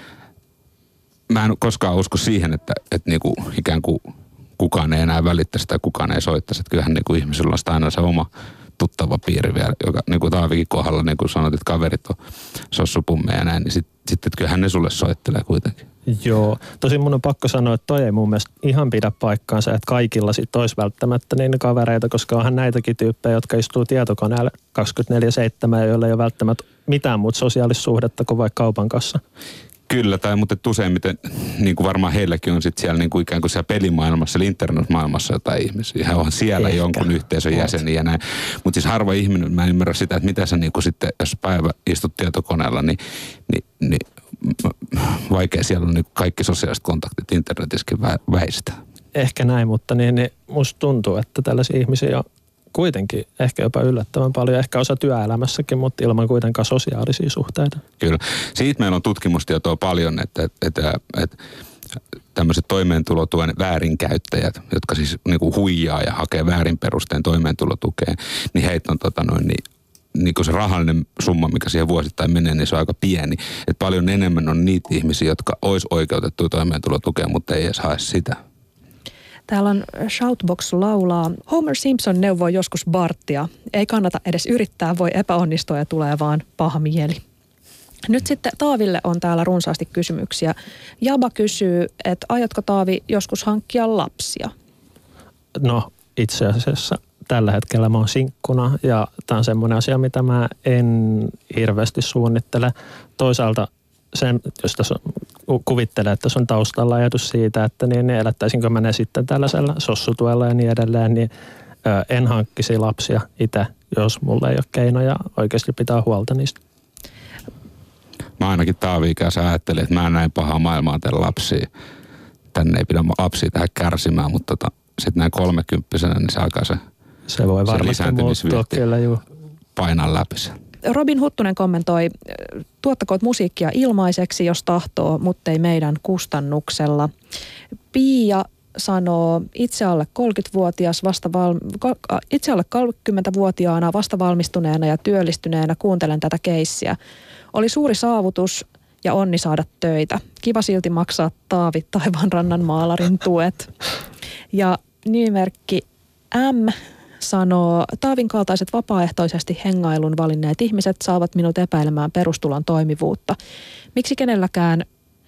mä en koskaan usko siihen, että, että niinku ikään kuin kukaan ei enää välittäisi tai kukaan ei soittaisi. Että kyllähän niinku ihmisellä on sitä aina se oma tuttava piiri vielä, joka niin kuin Taavikin kohdalla, niin kuin sanot, että kaverit on sossupummeja ja näin, niin sitten sit, että kyllähän ne sulle soittelee kuitenkin. Joo, tosin mun on pakko sanoa, että toi ei mun mielestä ihan pidä paikkaansa, että kaikilla sit olisi välttämättä niin kavereita, koska onhan näitäkin tyyppejä, jotka istuu tietokoneella kaksikymmentäneljä seitsemän ja joilla ei ole välttämättä mitään muuta sosiaalisuhdetta kuin vaikka kaupan kanssa. Kyllä, tai mutta useimmiten, niin kuin varmaan heilläkin on sitten siellä niin kuin ikään kuin siellä pelimaailmassa, eli internetmaailmassa jotain ihmisiä. He on siellä Ehkä. jonkun yhteisön jäseniä ja näin. Mutta siis harva ihminen, mä en ymmärrä sitä, että mitä sä niin kuin sitten, jos päivä istut tietokoneella, niin, niin, niin vaikea siellä on niin kaikki sosiaaliset kontaktit internetissäkin väistää. Ehkä näin, mutta niin, niin musta tuntuu, että tällaisia ihmisiä on kuitenkin ehkä jopa yllättävän paljon, ehkä osa työelämässäkin, mutta ilman kuitenkaan sosiaalisia suhteita. Kyllä. Siitä meillä on tutkimustietoa paljon, että, että, että, että tämmöiset toimeentulotuen väärinkäyttäjät, jotka siis niin kuin huijaa ja hakee väärin perusteen toimeentulotukeen, niin heitä on tota noin, niin, niin kuin se rahallinen summa, mikä siihen vuosittain menee, niin se on aika pieni. Että paljon enemmän on niitä ihmisiä, jotka olisi oikeutettu toimeentulotukeen, mutta ei edes hae sitä. Täällä on Shoutbox laulaa. Homer Simpson neuvoi joskus Bartia. Ei kannata edes yrittää, voi epäonnistua ja tulee vaan paha mieli. Nyt sitten Taaville on täällä runsaasti kysymyksiä. Jaba kysyy, että aiotko Taavi joskus hankkia lapsia? No itse asiassa tällä hetkellä mä oon sinkkuna ja tää on semmoinen asia, mitä mä en hirveästi suunnittele. Toisaalta sen, jos tässä kuvittelee, että tässä on taustalla ajatus siitä, että niin, niin elättäisinkö mä ne sitten tällaisella sossutuella ja niin edelleen, niin ö, en hankkisi lapsia itse, jos mulla ei ole keinoja oikeasti pitää huolta niistä. Mä ainakin Taavi-ikäisen ajattelin, että mä en näin pahaa maailmaa tehdä lapsia. Tänne ei pidä lapsia tähän kärsimään, mutta tota, sitten näin kolmekymppisenä, niin se alkaa se, se voi varmasti muuttua kyllä, juu. Painaa läpi sen. Robin Huttunen kommentoi, tuottakoot musiikkia ilmaiseksi, jos tahtoo, mutta ei meidän kustannuksella. Pia sanoo itse alle kolmekymmentävuotias vasta val, itse alle kolmekymmentävuotiaana vasta valmistuneena ja työllistyneenä kuuntelen tätä keissiä. Oli suuri saavutus ja onni saada töitä. Kiva silti maksaa Taavi Taivaanrannan maalarin tuet. Ja nimimerkki M sanoo, Taavin kaltaiset vapaaehtoisesti hengailun valinneet ihmiset saavat minut epäilemään perustulon toimivuutta. Miksi kenelläkään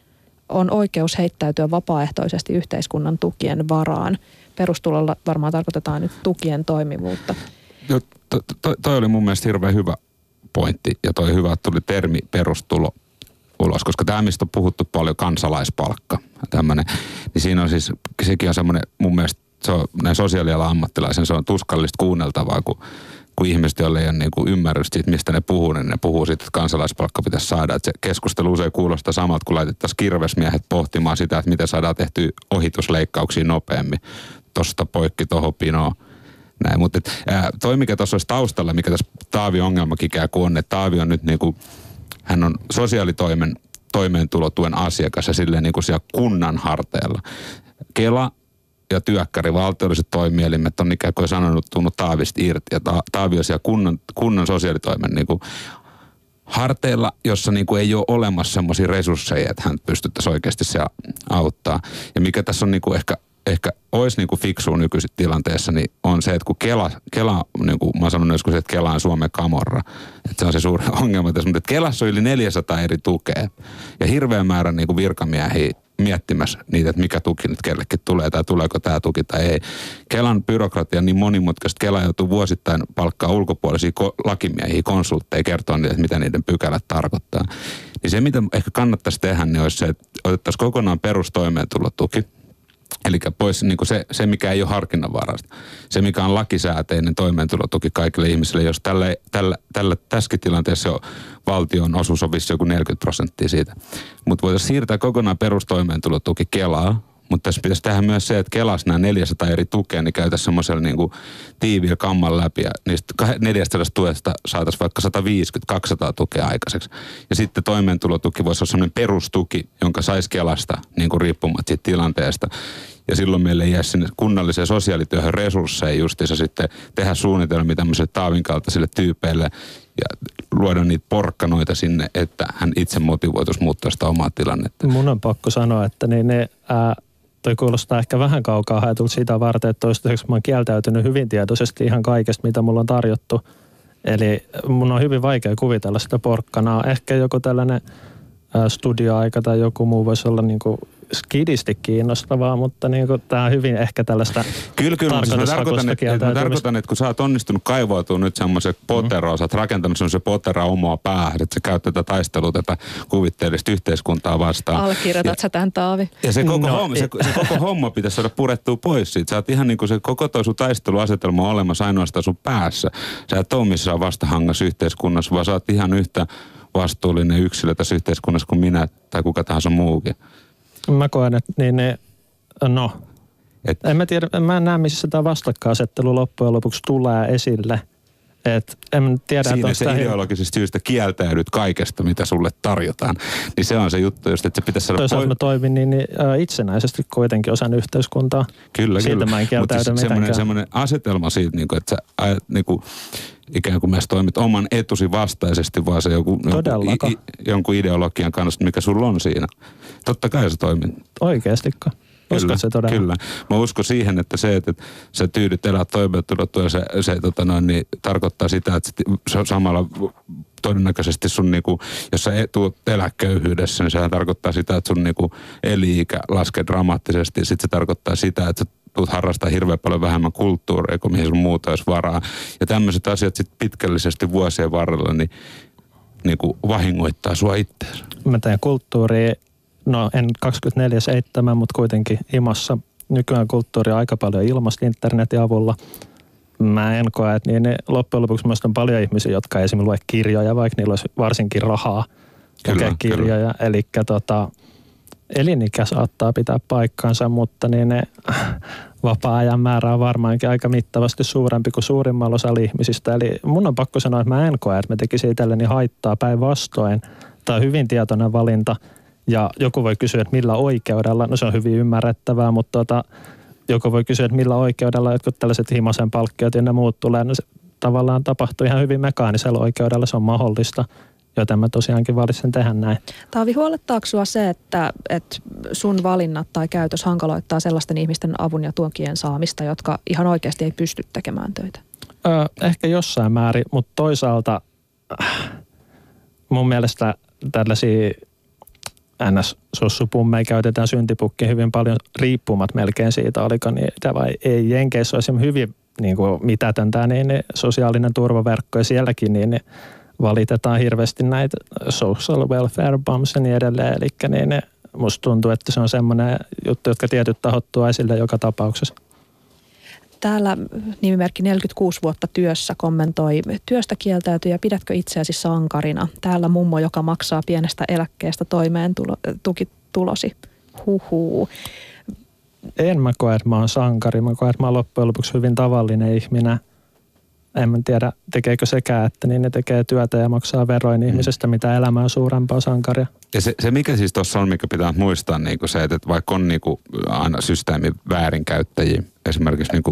on oikeus heittäytyä vapaaehtoisesti yhteiskunnan tukien varaan? Perustulolla varmaan tarkoitetaan nyt tukien toimivuutta. Jo, to, to, toi oli mun mielestä hirveän hyvä pointti ja toi hyvä, että tuli termi perustulo ulos, koska tämä, mistä on puhuttu paljon, kansalaispalkka, tämmöinen, niin siinä on siis, sekin on semmoinen mun mielestä, se on näin sosiaalialan ammattilaisen, se on tuskallista kuunneltavaa, kun, kun ihmiset, joille ei ole niin kuin ymmärrystä siitä, mistä ne puhuu, niin ne puhuu siitä, että kansalaispalkka pitäisi saada. Että se keskustelu usein kuulostaa samalta, kun laitettaisiin kirvesmiehet pohtimaan sitä, että miten saadaan tehtyä ohitusleikkauksia nopeammin. Tuosta poikki, tohon pinoon. Näin, mutta et, ää, toi mikä tuossa olisi taustalla, mikä tässä Taavin ongelmakin ikään kuin on, että Taavi on nyt niin kuin, hän on sosiaalitoimen toimeentulotuen asiakas ja silleen niin kuin siellä kunnan harteilla. Kela ja työkkäri, valtiolliset toimielimet on ikään kuin sanonut, tunnut Taavista irti. Ja ta, Taavi on siellä kunnan, kunnan sosiaalitoimen niin kuin harteilla, jossa niin kuin ei ole olemassa semmoisia resursseja, että hän pystyttäisiin oikeasti siellä auttaa. Ja mikä tässä on niin kuin ehkä, ehkä olisi niin kuin fiksua nykyisessä tilanteessa, niin on se, että kun Kela, Kela niin kuin mä oon sanonut joskus, että Kela on Suomen Camorra, että se on se suuri ongelma tässä, mutta että Kelassa on yli neljäsataa eri tukea ja hirveän määrä niin kuin virkamiehiä miettimässä niitä, että mikä tuki nyt kellekin tulee tai tuleeko tämä tuki tai ei. Kelan byrokratia on niin monimutkaista, Kela joutuu vuosittain palkkaa ulkopuolisia ko- lakimiehiä, konsultteja kertoa niitä, että mitä niiden pykälät tarkoittaa. Niin se, mitä ehkä kannattaisi tehdä, niin olisi se, että otettaisiin kokonaan perustoimeentulotuki. Eli pois niin kuin se, se, mikä ei ole harkinnanvaraista. Se, mikä on lakisääteinen toimeentulotuki kaikille ihmisille, jos tällä, tällä, tällä tässäkin tilanteessa jo valtion osuus on vissi joku neljäkymmentä prosenttia siitä. Mutta voitaisiin siirtää kokonaan perustoimeentulotuki Kelaa, mutta tässä pitäisi tehdä myös se, että Kelassa nämä neljäsataa eri tukea, niin käytäisiin semmoisella niin kuin tiiviillä kamman läpi ja niistä neljästäsadasta tuesta saataisiin vaikka sata viisikymmentä kaksisataa tukea aikaiseksi. Ja sitten toimeentulotuki voisi olla semmoinen perustuki, jonka saisi Kelasta niin kuin riippumatta siitä tilanteesta. Ja silloin meille ei jää sinne kunnalliseen sosiaalityöhön resursseja justiinsa sitten tehdä suunnitelmia tämmöisille Taavin kaltaisille tyypeille ja luoda niitä porkkanoita sinne, että hän itse motivoituisi muuttaa sitä omaa tilannetta. Mun on pakko sanoa, että niin ne, ää, toi kuulostaa ehkä vähän kaukaa haetulta sitä varten, että toistaiseksi mä oon kieltäytynyt hyvin tietoisesti ihan kaikesta, mitä mulla on tarjottu. Eli mun on hyvin vaikea kuvitella sitä porkkanaa. Ehkä joku tällainen ää, studioaika tai joku muu voisi olla niinku skidisti kiinnostavaa, mutta niin kuin, tämä on hyvin ehkä tällaista Kyllä, kyllä, siis mä tarkoitan, että, että, mä tarkoitan, että kun sä oot onnistunut kaivautua nyt semmoisen poteroon, mm. sä oot rakentanut semmoisen potera omaa päähän, että sä käyt tätä taistelua, tätä kuvitteellista yhteiskuntaa vastaan. Allekirjoitat sä tämän, Taavi? Ja se koko, no, homma, se, se koko homma pitäisi saada purettua pois siitä. Sä oot ihan niin kuin se koko toi sun taisteluasetelma on olemassa ainoastaan sun päässä. Sä et ole missään vastahangassa yhteiskunnassa, vaan sä oot ihan yhtä vastuullinen yksilö tässä yhteiskunnassa kuin minä tai kuka tahansa muukin. Mä koen, että niin ne, no, et, en mä tiedä, en mä näe, missä tämä vastakkainasettelu loppujen lopuksi tulee esille. Et en tiedä, siinä että se ideologisesta syystä kieltäydyt kaikesta, mitä sulle tarjotaan. Niin se on se juttu, just, että se pitäisi saada... Toisaalta mä toimin niin, niin äh, itsenäisesti kuitenkin osan yhteiskuntaa. Kyllä, siitä kyllä. Mä en kieltäydy siis mitenkään. Semmoinen, semmoinen asetelma siitä, niin kuin, että sä niin kuin, ikään kuin myös toimit oman etusi vastaisesti, vaan se joku, joku, i, jonkun ideologian kanssa, mikä sulla on siinä. Totta kai se toimit. Oikeastikko? Uskot se todella? Kyllä. Mä uskon siihen, että se, että sä tyydyt elää toimeentulotuella, se, se tota noin, niin, tarkoittaa sitä, että se samalla todennäköisesti sun, niinku, jos sä tuut elää köyhyydessä, niin sehän tarkoittaa sitä, että sun niinku, eli-ikä laskee dramaattisesti. Sitten se tarkoittaa sitä, että sä tuut harrastaa hirveän paljon vähemmän kulttuuria, kuin mihin sun muuta olisi varaa. Ja tämmöiset asiat sitten pitkällisesti vuosien varrella niin, niinku, vahingoittaa sua itseäsi. Mä teen kulttuuria. No en kaksikymmentäneljä seitsemän, mutta kuitenkin imassa. Nykyään kulttuuri on aika paljon ilmasta internetin avulla. Mä en koe, että niin loppujen lopuksi on paljon ihmisiä, jotka ei esimerkiksi lue kirjoja, vaikka niillä olisi varsinkin rahaa lukea kirjoja. Eli tota, elinikä saattaa pitää paikkansa, mutta niin ne vapaa-ajan määrä on varmaankin aika mittavasti suurempi kuin suurimmalla osalla ihmisistä. Eli mun on pakko sanoa, että mä en koe, että mä tekisin itselleni haittaa päinvastoin. Tämä on hyvin tietoinen valinta. Ja joku voi kysyä, että millä oikeudella, no se on hyvin ymmärrettävää, mutta tota, joku voi kysyä, että millä oikeudella jotkut tällaiset himosen palkkiot ja ne muut tulee. No se tavallaan tapahtuu ihan hyvin mekaanisella oikeudella, se on mahdollista. Joten mä tosiaankin valitsen tehdä näin. Taavi, huolettaako sua se, että, että sun valinnat tai käytös hankaloittaa sellaisten ihmisten avun ja tukien saamista, jotka ihan oikeasti ei pysty tekemään töitä? Öö, ehkä jossain määrin, mutta toisaalta äh, mun mielestä tällaisia N S-sossupummeja käytetään syntipukkiin hyvin paljon riippumat melkein siitä, oliko niitä vai ei. Jenkeissä on esimerkiksi hyvin niin kuin mitätöntä niin, niin sosiaalinen turvaverkko ja sielläkin niin, niin valitetaan hirveästi näitä social welfare bums ja niin edelleen. Eli niin, niin musta tuntuu, että se on semmoinen juttu, jotka tietyt tahot tuo esille joka tapauksessa. Täällä nimimerkki neljäkymmentäkuusi vuotta työssä kommentoi, työstä kieltäytyy pidätkö itseäsi sankarina? Täällä mummo, joka maksaa pienestä eläkkeestä toimeen tulo, tukitulosi. Huhuu. En mä koe, että mä oon sankari. Mä koen, että mä oon loppujen lopuksi hyvin tavallinen ihminen. En mä tiedä, tekeekö sekään, että niin ne tekee työtä ja maksaa veroin mm. ihmisestä, mitä elämää on suurempaa sankaria. Ja se, se mikä siis tuossa on, mikä pitää muistaa, niin kuin se, että vaikka on niin kuin aina systeemin väärinkäyttäjiä, esimerkiksi niin kuin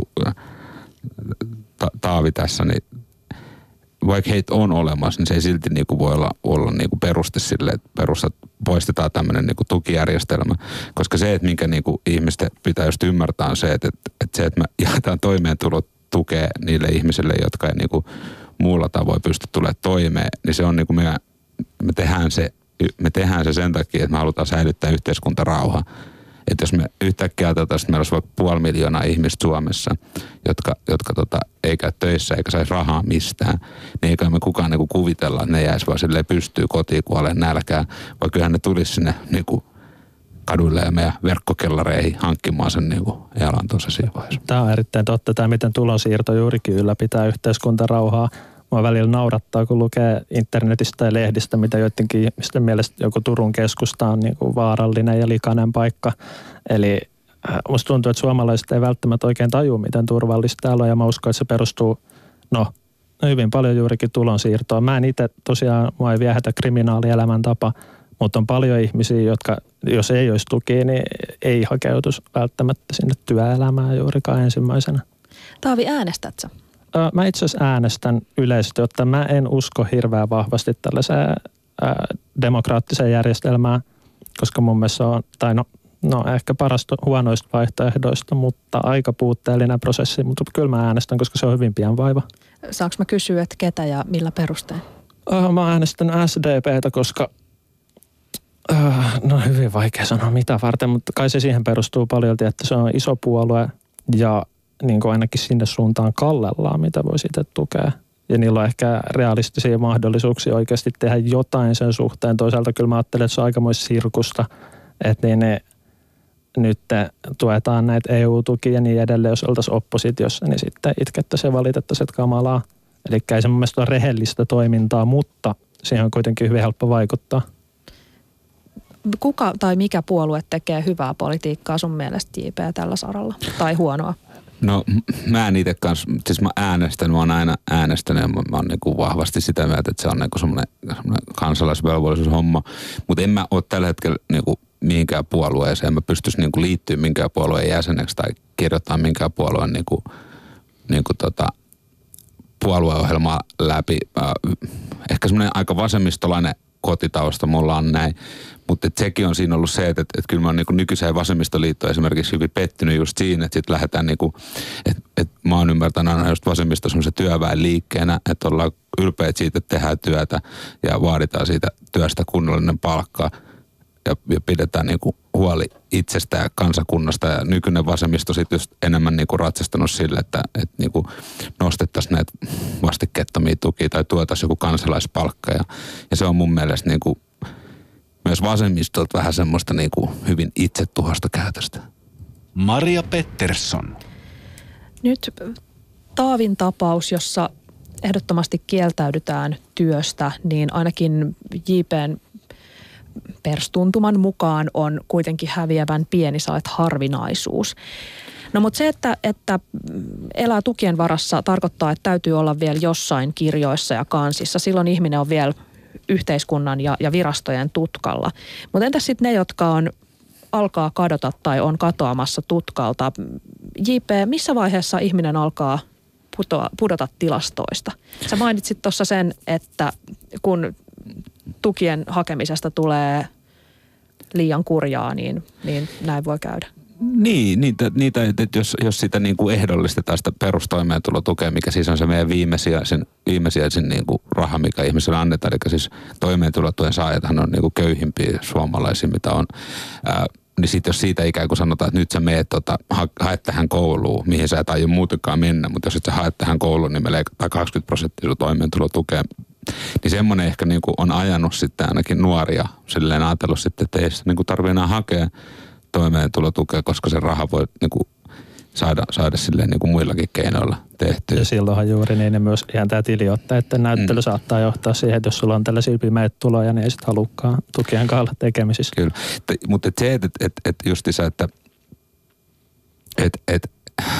ta- Taavi tässä, niin vaikka heitä on olemassa, niin se ei silti niin kuin voi olla, olla niin kuin peruste sille, että perustat, poistetaan tämmöinen niin kuin tukijärjestelmä. Koska se, että minkä niin kuin ihmisten pitää just ymmärtää, on se, että, että se, että me jaetaan toimeentulot tukea niille ihmisille, jotka ei niinku muulla tavoin pysty tulemaan toimeen, niin se on niinku me, me, tehdään se, me tehdään se sen takia, että me halutaan säilyttää yhteiskuntarauha. Että jos me yhtäkkiä ajateltaan, että meillä olisi vaikka puoli miljoonaa ihmistä Suomessa, jotka, jotka tota, ei käy töissä eikä saisi rahaa mistään, niin eikä me kukaan niinku kuvitella, että ne jäisi vaan silleen pystyy kotiin kuoleen nälkään, vaan kyllähän ne tulisi sinne niinku kaduille ja meidän verkkokellareihin hankkimaan sen niin kuin elantonsa siinä vaiheessa. Tämä on erittäin totta, tämä miten tulonsiirto juurikin ylläpitää yhteiskuntarauhaa. Mua välillä naurattaa, kun lukee internetistä ja lehdistä, mitä joidenkin ihmisten mielestä joku Turun keskusta on niin kuin vaarallinen ja likainen paikka. Eli musta tuntuu, että suomalaiset ei välttämättä oikein tajua, miten turvallista täällä on, ja mä uskon, että se perustuu, no, hyvin paljon juurikin tulonsiirtoon. Mä en itse tosiaan, mua ei viehätä kriminaalielämäntapa, mutta on paljon ihmisiä, jotka, jos ei olisi tukia, niin ei hakeutus välttämättä sinne työelämään juurikaan ensimmäisenä. Taavi, äänestät sä? Mä itse asiassa äänestän yleisesti, että mä en usko hirveän vahvasti tällaiseen ää, demokraattiseen järjestelmään, koska mun mielestä on, tai no, no ehkä parasta huonoista vaihtoehdoista, mutta aika puutteellinen prosessi, mutta kyllä mä äänestän, koska se on hyvin pian vaiva. Saanko mä kysyä, että ketä ja millä perustein? Mä äänestän S D P:tä, koska no hyvin vaikea sanoa mitä varten, mutta kai se siihen perustuu paljolti, että se on iso puolue ja niin kuin ainakin sinne suuntaan kallellaan, mitä voi sitten tukea. Ja niillä on ehkä realistisia mahdollisuuksia oikeasti tehdä jotain sen suhteen. Toisaalta kyllä mä ajattelen, että se on aikamoista sirkusta, että niin ne nyt tuetaan näitä E U-tukia ja niin edelleen. Jos oltaisiin oppositiossa, niin sitten itkettäisiin ja valitettaisiin, että kamalaa. Eli ei se mun mielestä ole rehellistä toimintaa, mutta siihen on kuitenkin hyvin helppo vaikuttaa. Kuka tai mikä puolue tekee hyvää politiikkaa sun mielestä, J P, tällä saralla? Tai huonoa? No mä en itse kanssa, siis mä äänestän, mä oon aina äänestänyt ja mä, mä oon niinku vahvasti sitä mieltä, että se on niinku semmoinen, semmoinen kansalaisvelvollisuushomma. Mutta en mä ole tällä hetkellä niinku mihinkään puolueeseen, mä pystyisi niinku liittyä minkään puolueen jäseneksi tai kirjoittaa minkään puolueen niinku, niinku tota, puolueohjelmaa läpi. Äh, ehkä semmoinen aika vasemmistolainen kotitausta mulla on näin. Mutta sekin on siinä ollut se, että, että, että kyllä mä oon niinku nykyiseen vasemmistoliittoon esimerkiksi hyvin pettynyt just siinä, että sitten lähdetään niinku, että, että mä oon ymmärtänyt aina just vasemmisto semmoisen työväen liikkeenä, että ollaan ylpeät siitä, että tehdään työtä ja vaaditaan siitä työstä kunnollinen palkka ja, ja pidetään niinku huoli itsestä ja kansakunnasta. Ja nykyinen vasemmisto sitten just enemmän niinku ratsastanut sille, että, että niinku nostettaisiin näitä vastikkeettomia tukia tai tuotaisiin joku kansalaispalkka ja, ja se on mun mielestä niinku myös vasemmistolta vähän semmoista niin kuin hyvin itsetuhoista käytöstä. Maria Pettersson. Nyt Taavin tapaus, jossa ehdottomasti kieltäydytään työstä, niin ainakin J P:n perstuntuman mukaan on kuitenkin häviävän pieni saat harvinaisuus. No mutta se, että, että elää tukien varassa, tarkoittaa, että täytyy olla vielä jossain kirjoissa ja kansissa. Silloin ihminen on vielä yhteiskunnan ja, ja virastojen tutkalla. Mutta entäs sitten ne, jotka on, alkaa kadota tai on katoamassa tutkalta? J P, missä vaiheessa ihminen alkaa putoa, pudota tilastoista? Sä mainitsit tuossa sen, että kun tukien hakemisesta tulee liian kurjaa, niin, niin näin voi käydä. Niin, niitä, niitä että jos, jos sitä niin kuin ehdollistetaan sitä perustoimeentulotukea, mikä siis on se meidän viimesijaisen, viimesijaisen niin kuin raha, mikä ihmiselle annetaan. Eli siis toimeentulotuen saajathan on niin kuin köyhimpiä suomalaisia, mitä on. Ää, niin sitten jos siitä ikään kuin sanotaan, että nyt sä meet, tota, ha, haet tähän kouluun, mihin sä et aio muutenkaan mennä, mutta jos et sä haet tähän kouluun, niin me leikataan kaksikymmentä prosenttia toimeentulotukea. Niin semmoinen ehkä niin kuin on ajanut sitten ainakin nuoria silleen ajatellut sitten, että ei sitä niin kuin tarvitse enää hakea toimeentulotukea, koska se raha voi niin kuin saada, saada silleen niin kuin muillakin keinoilla tehtyä. Ja silloinhan juuri niin ne myös ihan tämä tili ottaa, että näyttely mm. saattaa johtaa siihen, että jos sulla on tällaisia pimeitä tuloja, niin ei sit halukkaan tukien kanssa tekemisissä. Kyllä, mutta et se, että et, et justiinsa, että et, et,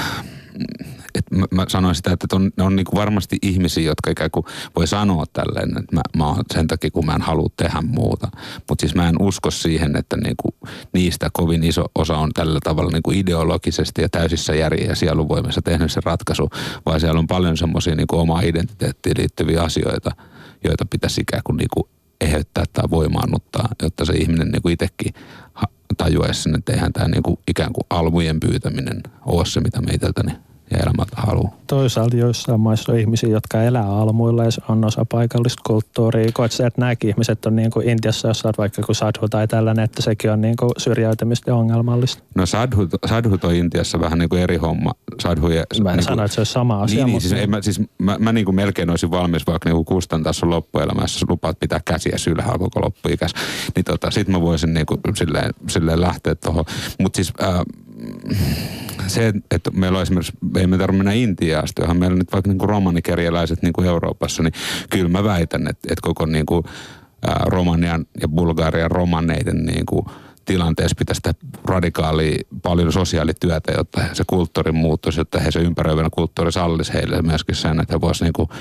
et mä, mä sanoin sitä, että on, on niin kuin varmasti ihmisiä, jotka ikään kuin voi sanoa tälleen, että mä, mä oon sen takia, kun mä en halua tehdä muuta. Mutta siis mä en usko siihen, että niin kuin niistä kovin iso osa on tällä tavalla niin kuin ideologisesti ja täysissä järjen ja sielunvoimassa tehnyt se ratkaisu, vaan siellä on paljon semmoisia niin kuin omaa identiteettiin liittyviä asioita, joita pitäisi ikään kuin, niin kuin eheyttää tai voimaannuttaa, jotta se ihminen niin kuin itsekin tajuaisi sen, että eihän tämä niin kuin ikään kuin almujen pyytäminen ole se, mitä me itseltäni ja elämältä haluaa. Toisaalta joissain maissa on ihmisiä, jotka elää almuilla ja se on osa paikallista kulttuuria. Koet se, että nämäkin ihmiset on niin kuin Intiassa, jos olet vaikka kuin sadhu tai tällainen, että sekin on niin kuin syrjäytymistä ja ongelmallista. No sadhut, sadhut on Intiassa vähän niin kuin eri homma. Sadhuja, mä en niin sano, että se olisi sama asia. Niin, mutta... siis, ei, mä, siis mä, mä niin kuin melkein olisin valmis vaikka niin kuin kustantaa sun loppuelämässä, jos lupaat pitää käsiä sylhäällä koko loppuikäs. Niin tota, sit mä voisin niin kuin silleen, silleen lähteä tuohon. Mutta siis... Ää, se, että meillä on esimerkiksi, ei me tarvitse mennä Intiaan asti, johon meillä on nyt vaikka niin kuin romanikerjäläiset niin kuin Euroopassa, niin kyllä mä väitän, että, että koko niin kuin, ää, Romanian ja Bulgarian romaneiden niin kuin tilanteessa pitäisi tehdä radikaalia paljon sosiaalityötä, jotta se kulttuuri muuttuisi, jotta he se ympäröivänä kulttuuri sallisi heille myöskin sen, että he voisivat niin kuin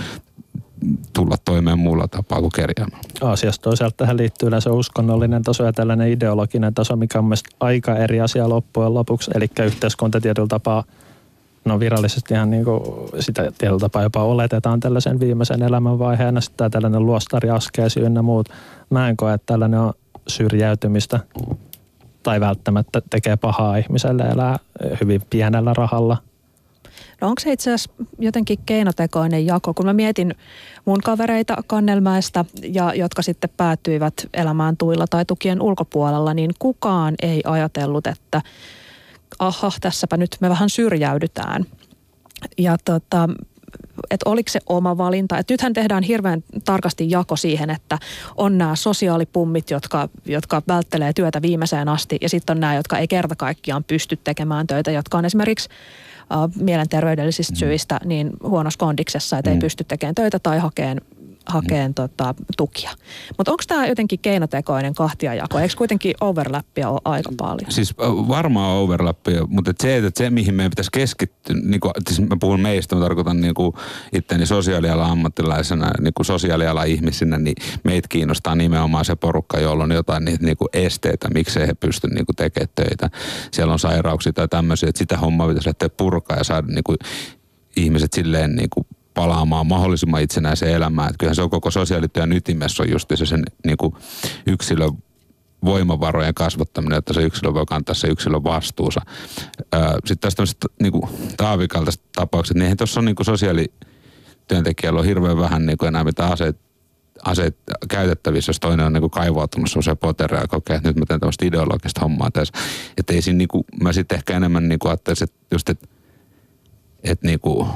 tulla toimeen muulla tapaa kuin kerjäämään. Asiassa toisaalta tähän liittyy yleensä uskonnollinen taso ja tällainen ideologinen taso, mikä on mielestäni aika eri asia loppujen lopuksi. Eli yhteiskunta tietyllä tapaa, no virallisesti ihan niin kuin sitä tietyllä tapaa jopa oletetaan tällaisen viimeisen elämänvaiheen. Sitten tällainen luostariaskeesi ynnä muut. Mä en koe, että tällainen on syrjäytymistä tai välttämättä tekee pahaa ihmiselle, elää hyvin pienellä rahalla. No onko se itse asiassa jotenkin keinotekoinen jako, kun mä mietin mun kavereita Kannelmäestä, ja, jotka sitten päätyivät elämään tuilla tai tukien ulkopuolella, niin kukaan ei ajatellut, että aha, tässäpä nyt me vähän syrjäydytään. Ja tota, että oliko se oma valinta. Että nythän tehdään hirveän tarkasti jako siihen, että on nämä sosiaalipummit, jotka, jotka välttelee työtä viimeiseen asti, ja sitten on nämä, jotka ei kerta kaikkiaan pysty tekemään töitä, jotka on esimerkiksi Uh, mielenterveydellisistä mm. syistä niin huonossa kondiksessa, että mm. ei pysty tekemään töitä tai hakeen, hakeen mm. tota, tukia. Mutta onko tämä jotenkin keinotekoinen kahtiajako? Eikö kuitenkin overlappia ole aika paljon? Siis varmaan overlappia, mutta et se, että se mihin meidän pitäisi keskittyä, niin kuin, siis mä puhun meistä, mä tarkoitan niin kuin itteni sosiaalialan ammattilaisena, niin kuin sosiaalialan ihmisinä, niin meitä kiinnostaa nimenomaan se porukka, jolla on jotain niitä niin kuin esteitä, miksei he pysty niin kuin tekemään töitä. Siellä on sairauksia tai tämmöisiä, että sitä hommaa pitäisi lähteä purkaa ja saada niin kuin ihmiset silleen niin kuin palaamaan mahdollisimman itsenäiseen elämään. Että kyllähän se on koko sosiaalityön ytimessä on just se sen niin kuin yksilön voimavarojen kasvattaminen, että se yksilö voi kantaa se yksilön vastuunsa. Sitten tästä tämmöisestä niin kuin taavikaltaista tapaukset, niin eihän tuossa on niin kuin sosiaalityöntekijällä on hirveän vähän niin kuin enää mitään aseet, aseet käytettävissä, jos toinen on niin kuin kaivautunut semmoiseen potereen ja kokee, että nyt mä teen tämmöistä ideologista hommaa tässä. Että ei siinä niin kuin, mä sitten ehkä enemmän niin kuin ajattelisin, että just, että, että niin kuin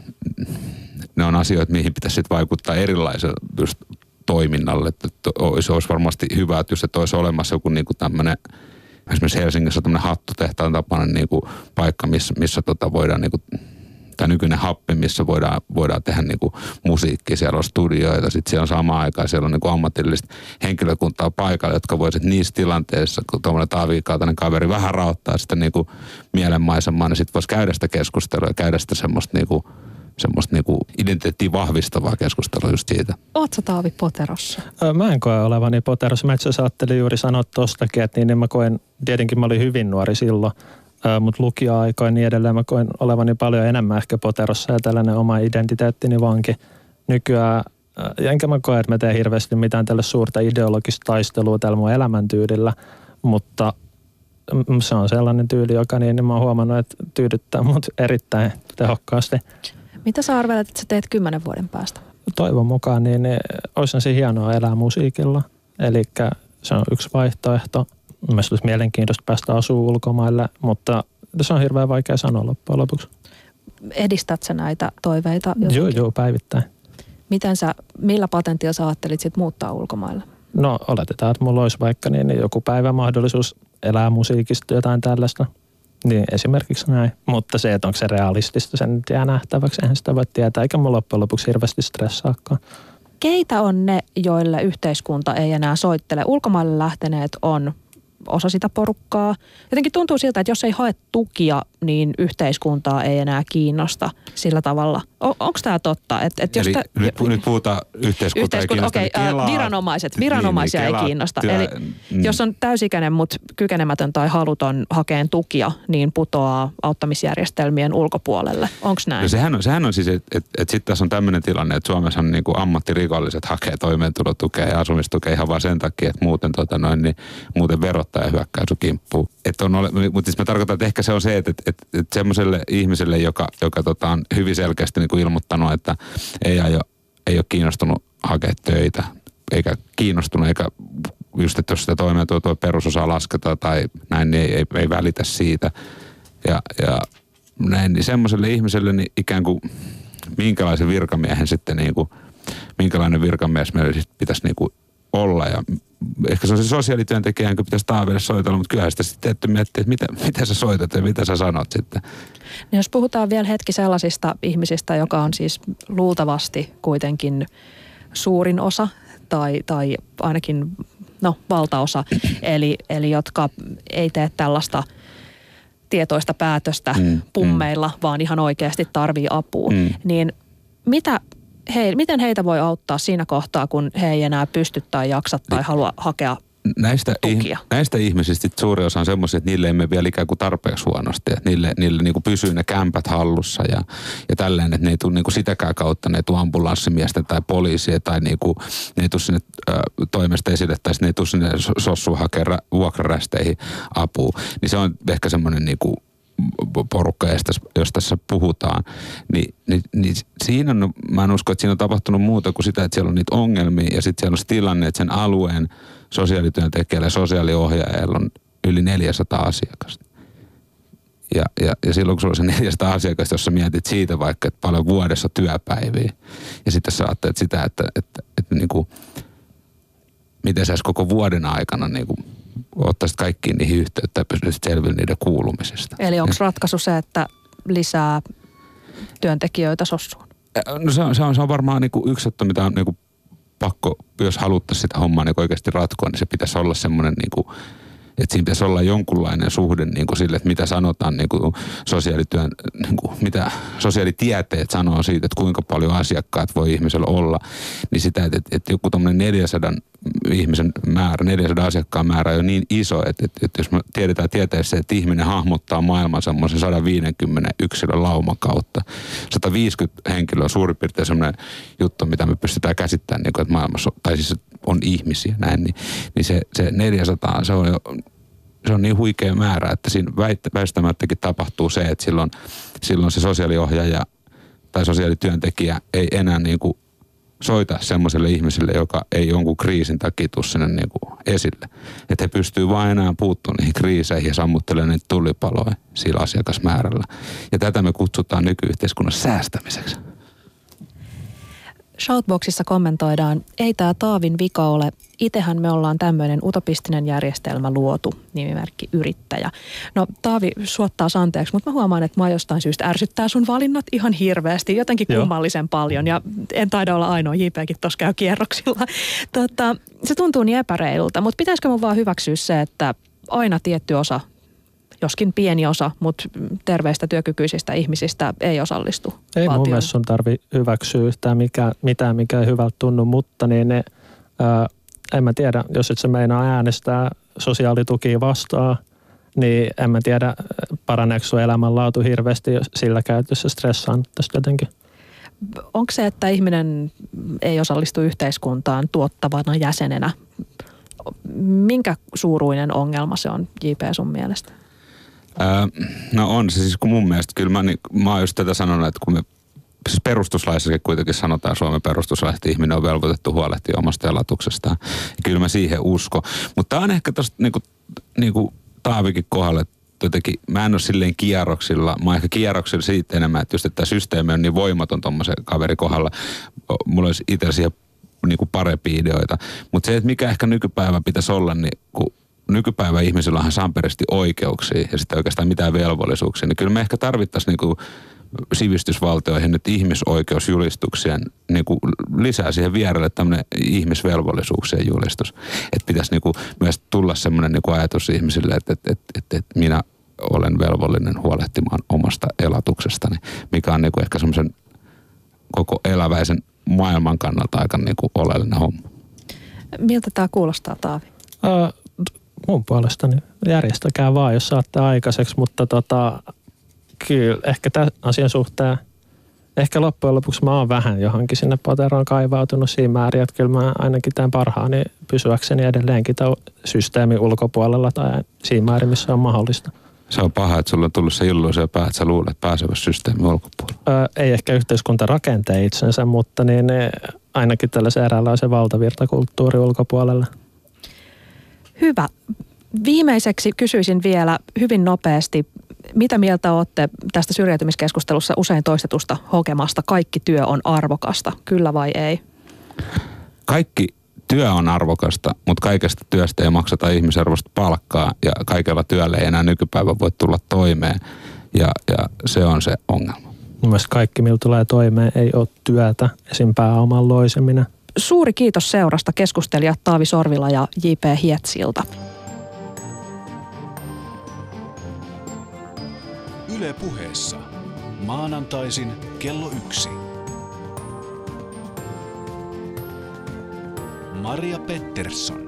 ne on asioita, mihin pitäisi sitten vaikuttaa erilaisella just toiminnalle. Että olisi, olisi varmasti hyvä, että just, että olisi olemassa joku niin kuin tämmöinen, esimerkiksi Helsingissä on tämmöinen hattutehtaan tapainen niin kuin paikka, missä, missä tota voidaan, niin kuin, tämä nykyinen happi, missä voidaan, voidaan tehdä niin kuin musiikkia. Siellä on studioita, sitten siellä on samaan aikaan, siellä on niin kuin ammatillista henkilökuntaa paikalla, jotka voisivat niissä tilanteissa, kun tuommoinen taavikaltainen kaveri vähän raottaa sitä niin kuin mielenmaisemaa, niin sitten voisi käydä sitä keskustelua ja käydä sitä semmoista niin kuin semmoista niinku identiteettiä vahvistavaa keskustelua just siitä. Ootko Taavi poterossa? Mä en koe olevani poterossa. Mä itse asiassa ajattelin juuri sanoa tostakin, että niin, niin mä koen, tietenkin mä olin hyvin nuori silloin, mutta lukio-aikoin niin edelleen mä koin olevani paljon enemmän ehkä poterossa ja tällainen oma identiteettini vanki. Nykyään, enkä mä koe, että mä teen hirveästi mitään tälle suurta ideologista taistelua tällä mun elämäntyylillä, mutta se on sellainen tyyli, joka niin, niin mä oon huomannut, että tyydyttää mut erittäin tehokkaasti. Mitä sä arvelet, että sä teet kymmenen vuoden päästä? Toivon mukaan, niin, niin olisi se hienoa elää musiikilla. Eli se on yksi vaihtoehto. Mielestäni olisi mielenkiintoista päästä asua ulkomaille, mutta se on hirveän vaikea sanoa loppujen lopuksi. Edistät sä näitä toiveita jotenkin? Joo, joo, päivittäin. Miten sä, millä patentilla sä ajattelit sit muuttaa ulkomaille? No oletetaan, että mulla olisi vaikka niin, niin joku päivä mahdollisuus elää musiikista jotain tällaista. Niin esimerkiksi näin. Mutta se, että onko se realistista, sen nyt jää nähtäväksi. Eihän sitä voi tietää, eikä mulla loppujen lopuksi hirveästi stressaakaan. Keitä on ne, joille yhteiskunta ei enää soittele? Ulkomaille lähteneet on osa sitä porukkaa. Jotenkin tuntuu siltä, että jos ei hae tukia, niin yhteiskuntaa ei enää kiinnosta sillä tavalla. O- Onko tämä totta? Et, et jos Eli tä, nyt, nyt puhutaan yhteiskunta, yhteiskunta ei kiinnosta. okei, niin Kelaa, viranomaiset, viranomaisia niin, niin, ei kiinnosta. työ, Eli mm. jos on täysikäinen, mutta kykenemätön tai haluton hakeen tukia, niin putoaa auttamisjärjestelmien ulkopuolelle. Onko näin? No sehän on, sehän on siis, että et, et sitten tässä on tämmöinen tilanne, että Suomessa on niinku ammattirikolliset hakee toimeentulotukea ja asumistukea ihan vaan sen takia, että muuten, tota noin, niin, muuten verottaja hyökkää sun kimppuun. Mutta siis mä tarkoitan, että ehkä se on se, että et, et, et semmoiselle ihmiselle, joka, joka tota on hyvin selkeästi niinku ilmoittanut, että ei, aio, ei ole kiinnostunut hakea töitä, eikä kiinnostunut, eikä just, että jos sitä toimeentuloa perusosaa lasketaan tai näin, niin ei, ei, ei välitä siitä. Ja, ja näin, niin semmoiselle ihmiselle niin ikään kuin minkälaisen virkamiehen sitten niin kuin, minkälainen virkamies meillä sitten pitäisi niin kuin olla. Ja ehkä se on se sosiaalityöntekijä, jonka pitäisi Taaville soitella, mutta kyllähän sitä sitten tietty miettiä, että mitä, mitä sä soitat ja mitä sä sanot sitten. No jos puhutaan vielä hetki sellaisista ihmisistä, joka on siis luultavasti kuitenkin suurin osa tai, tai ainakin no, valtaosa, eli, eli jotka ei tee tällaista tietoista päätöstä mm, pummeilla, mm. vaan ihan oikeasti tarvii apua, mm. niin mitä he, miten heitä voi auttaa siinä kohtaa, kun he ei enää pysty tai jaksa tai halua hakea näistä, tukia? Ih, näistä ihmisistä suuri osa on semmoisia, että niille emme vielä ikään kuin tarpeeksi huonosti, että niille, niille niin kuin pysyy ne kämpät hallussa ja, ja tälleen, että ne ei tule niin kuin sitäkään kautta, ne ei tule ambulanssimiestä tai poliisia tai niin kuin, ne ei tule sinne ö, toimesta esille tai ne ei tule sinne sossuun hakemaan vuokrarästeihin apua. Niin se on ehkä semmoinen niin kuin porukka, jos tässä puhutaan, niin, niin, niin siinä on, mä en usko, että siinä on tapahtunut muuta kuin sitä, että siellä on niitä ongelmia ja sitten siellä on tilanne, että sen alueen sosiaalityöntekijällä ja sosiaaliohjaajalla on yli neljäsataa asiakasta. Ja, ja, ja silloin kun sulla on se neljäsataa asiakasta, jos sä mietit siitä vaikka, että paljon vuodessa työpäiviä ja sitten sä ajattelet sitä, että, että, että, että niin kuin, miten sä koko vuoden aikana niin kuin ottaisit kaikkiin niihin yhteyttä ja pystyisit selville niiden kuulumisesta. Eli onko ratkaisu se, että lisää työntekijöitä sossuun? No se on, se on, se on varmaan niin kuin yksi juttu, mitä on niin kuin pakko, jos haluttaisiin sitä hommaa niin oikeasti ratkoa, niin se pitäisi olla semmoinen, niin kuin, että siinä pitäisi olla jonkunlainen suhde niin kuin sille, että mitä sanotaan niin kuin sosiaalityön, niin kuin, mitä sosiaalitieteet sanoo siitä, että kuinka paljon asiakkaat voi ihmisellä olla, niin sitä, että, että joku tämmöinen neljäsataa ihmisen määrä, neljäsataa asiakkaan määrä on jo niin iso, että, että, että jos me tiedetään tieteessä, että ihminen hahmottaa maailman semmoisen sata viisikymmentä yksilön lauman kautta. sata viisikymmentä henkilöä on suurin piirtein semmoinen juttu, mitä me pystytään käsittämään, niin kuin, että maailmassa tai siis on ihmisiä näin, niin, niin se, se neljäsataa, se on jo se on niin huikea määrä, että siinä väistämättäkin tapahtuu se, että silloin, silloin se sosiaaliohjaaja tai sosiaalityöntekijä ei enää niin kuin soita semmoiselle ihmiselle, joka ei jonkun kriisin takia tule sinne niin kuin esille. Että he pystyy vain enää puuttumaan niihin kriiseihin ja sammuttelemaan niitä tulipaloja sillä asiakasmäärällä. Ja tätä me kutsutaan nykyyhteiskunnassa säästämiseksi. Shoutboxissa kommentoidaan, ei tämä Taavin vika ole. Itehän me ollaan tämmöinen utopistinen järjestelmä luotu, nimimerkki yrittäjä. No Taavi suottaa anteeksi, mutta mä huomaan, että mä jostain syystä ärsyttää sun valinnat ihan hirveästi, jotenkin Joo. kummallisen paljon. Ja en taida olla ainoa, J P:kin tuossa käy kierroksilla. Tota, se tuntuu niin epäreilulta, mutta pitäisikö mun vaan hyväksyä se, että aina tietty osa, joskin pieni osa, mutta terveistä työkykyisistä ihmisistä ei osallistu Ei valtion. mun mielestä sun tarvi hyväksyä yhtään mikä, mitään, mikä ei hyvältä tunnu, mutta niin ne, ää, en mä tiedä, jos et sä meinaa äänestää sosiaalitukia vastaan, Niin en mä tiedä, paraneeko sun elämänlaatu hirveästi, jos sillä käytössä stressaannuttaisi jotenkin. Onko se, että ihminen ei osallistu yhteiskuntaan tuottavana jäsenenä, minkä suuruinen ongelma se on, J P, sun mielestä? Öö, no on se siis, kun mun mielestä kyllä mä, niin, mä oon just tätä sanonut, että kun me siis perustuslaissakin kuitenkin sanotaan Suomen perustuslaissa, että ihminen on velvoitettu huolehtia omasta elatuksestaan. Ja kyllä mä siihen uskon. Mutta tää on ehkä tosta niinku, niinku Taavikin kohdalle jotenkin, mä en ole silleen kierroksilla, mä oon ehkä kierroksilla siitä enemmän, että just että tämä systeemi on niin voimaton tommosen kaverin kohdalla. Mulla olisi itse siihen niinku parempia ideoita. Mutta se, että mikä ehkä nykypäivä pitäisi olla, niin kun nykypäivä ihmisillä onhan samperisti oikeuksia ja sitten oikeastaan mitään velvollisuuksia, niin kyllä me ehkä tarvittaisiin niinku sivistysvaltioihin nyt ihmisoikeusjulistuksien niinku lisää siihen vierelle tämmöinen ihmisvelvollisuuksien julistus. Että pitäisi niinku myös tulla semmoinen niinku ajatus ihmisille, että, että, että, että, että minä olen velvollinen huolehtimaan omasta elatuksestani, mikä on niinku ehkä semmoisen koko eläväisen maailman kannalta aika niinku oleellinen homma. Miltä tämä kuulostaa, Taavi? Äh, mun puolestani järjestäkää vaan, jos saatte aikaiseksi, mutta tota, kyllä ehkä tämän asian suhteen, ehkä loppujen lopuksi mä oon vähän johonkin sinne poteroon kaivautunut siinä määrin, että kyllä mä ainakin tämän parhaani pysyäkseni edelleenkin tämän systeemin ulkopuolella tai siinä määrin, missä on mahdollista. Se on paha, että sulla on tullut se illuusio päähän, että sä luulet pääsevässä systeemin ulkopuolella. Öö, ei ehkä yhteiskunta rakentee itsensä, mutta niin, ne, ainakin tällaisen eräänlaisen valtavirtakulttuurin ulkopuolella. Hyvä. Viimeiseksi kysyisin vielä hyvin nopeasti, mitä mieltä olette tästä syrjäytymiskeskustelussa usein toistetusta hokemasta kaikki työ on arvokasta, kyllä vai ei? Kaikki työ on arvokasta, mutta kaikesta työstä ei makseta ihmisarvoista palkkaa ja kaikella työllä ei enää nykypäivän voi tulla toimeen ja, ja se on se ongelma. Mun mielestä kaikki, millä tulee toimeen, ei ole työtä, esim. Pääoman loiseminen. Suuri kiitos seurasta keskustelijat Taavi Sorvila ja J P Hietsilta. Yle Puheessa. Maanantaisin kello yksi. Maria Pettersson.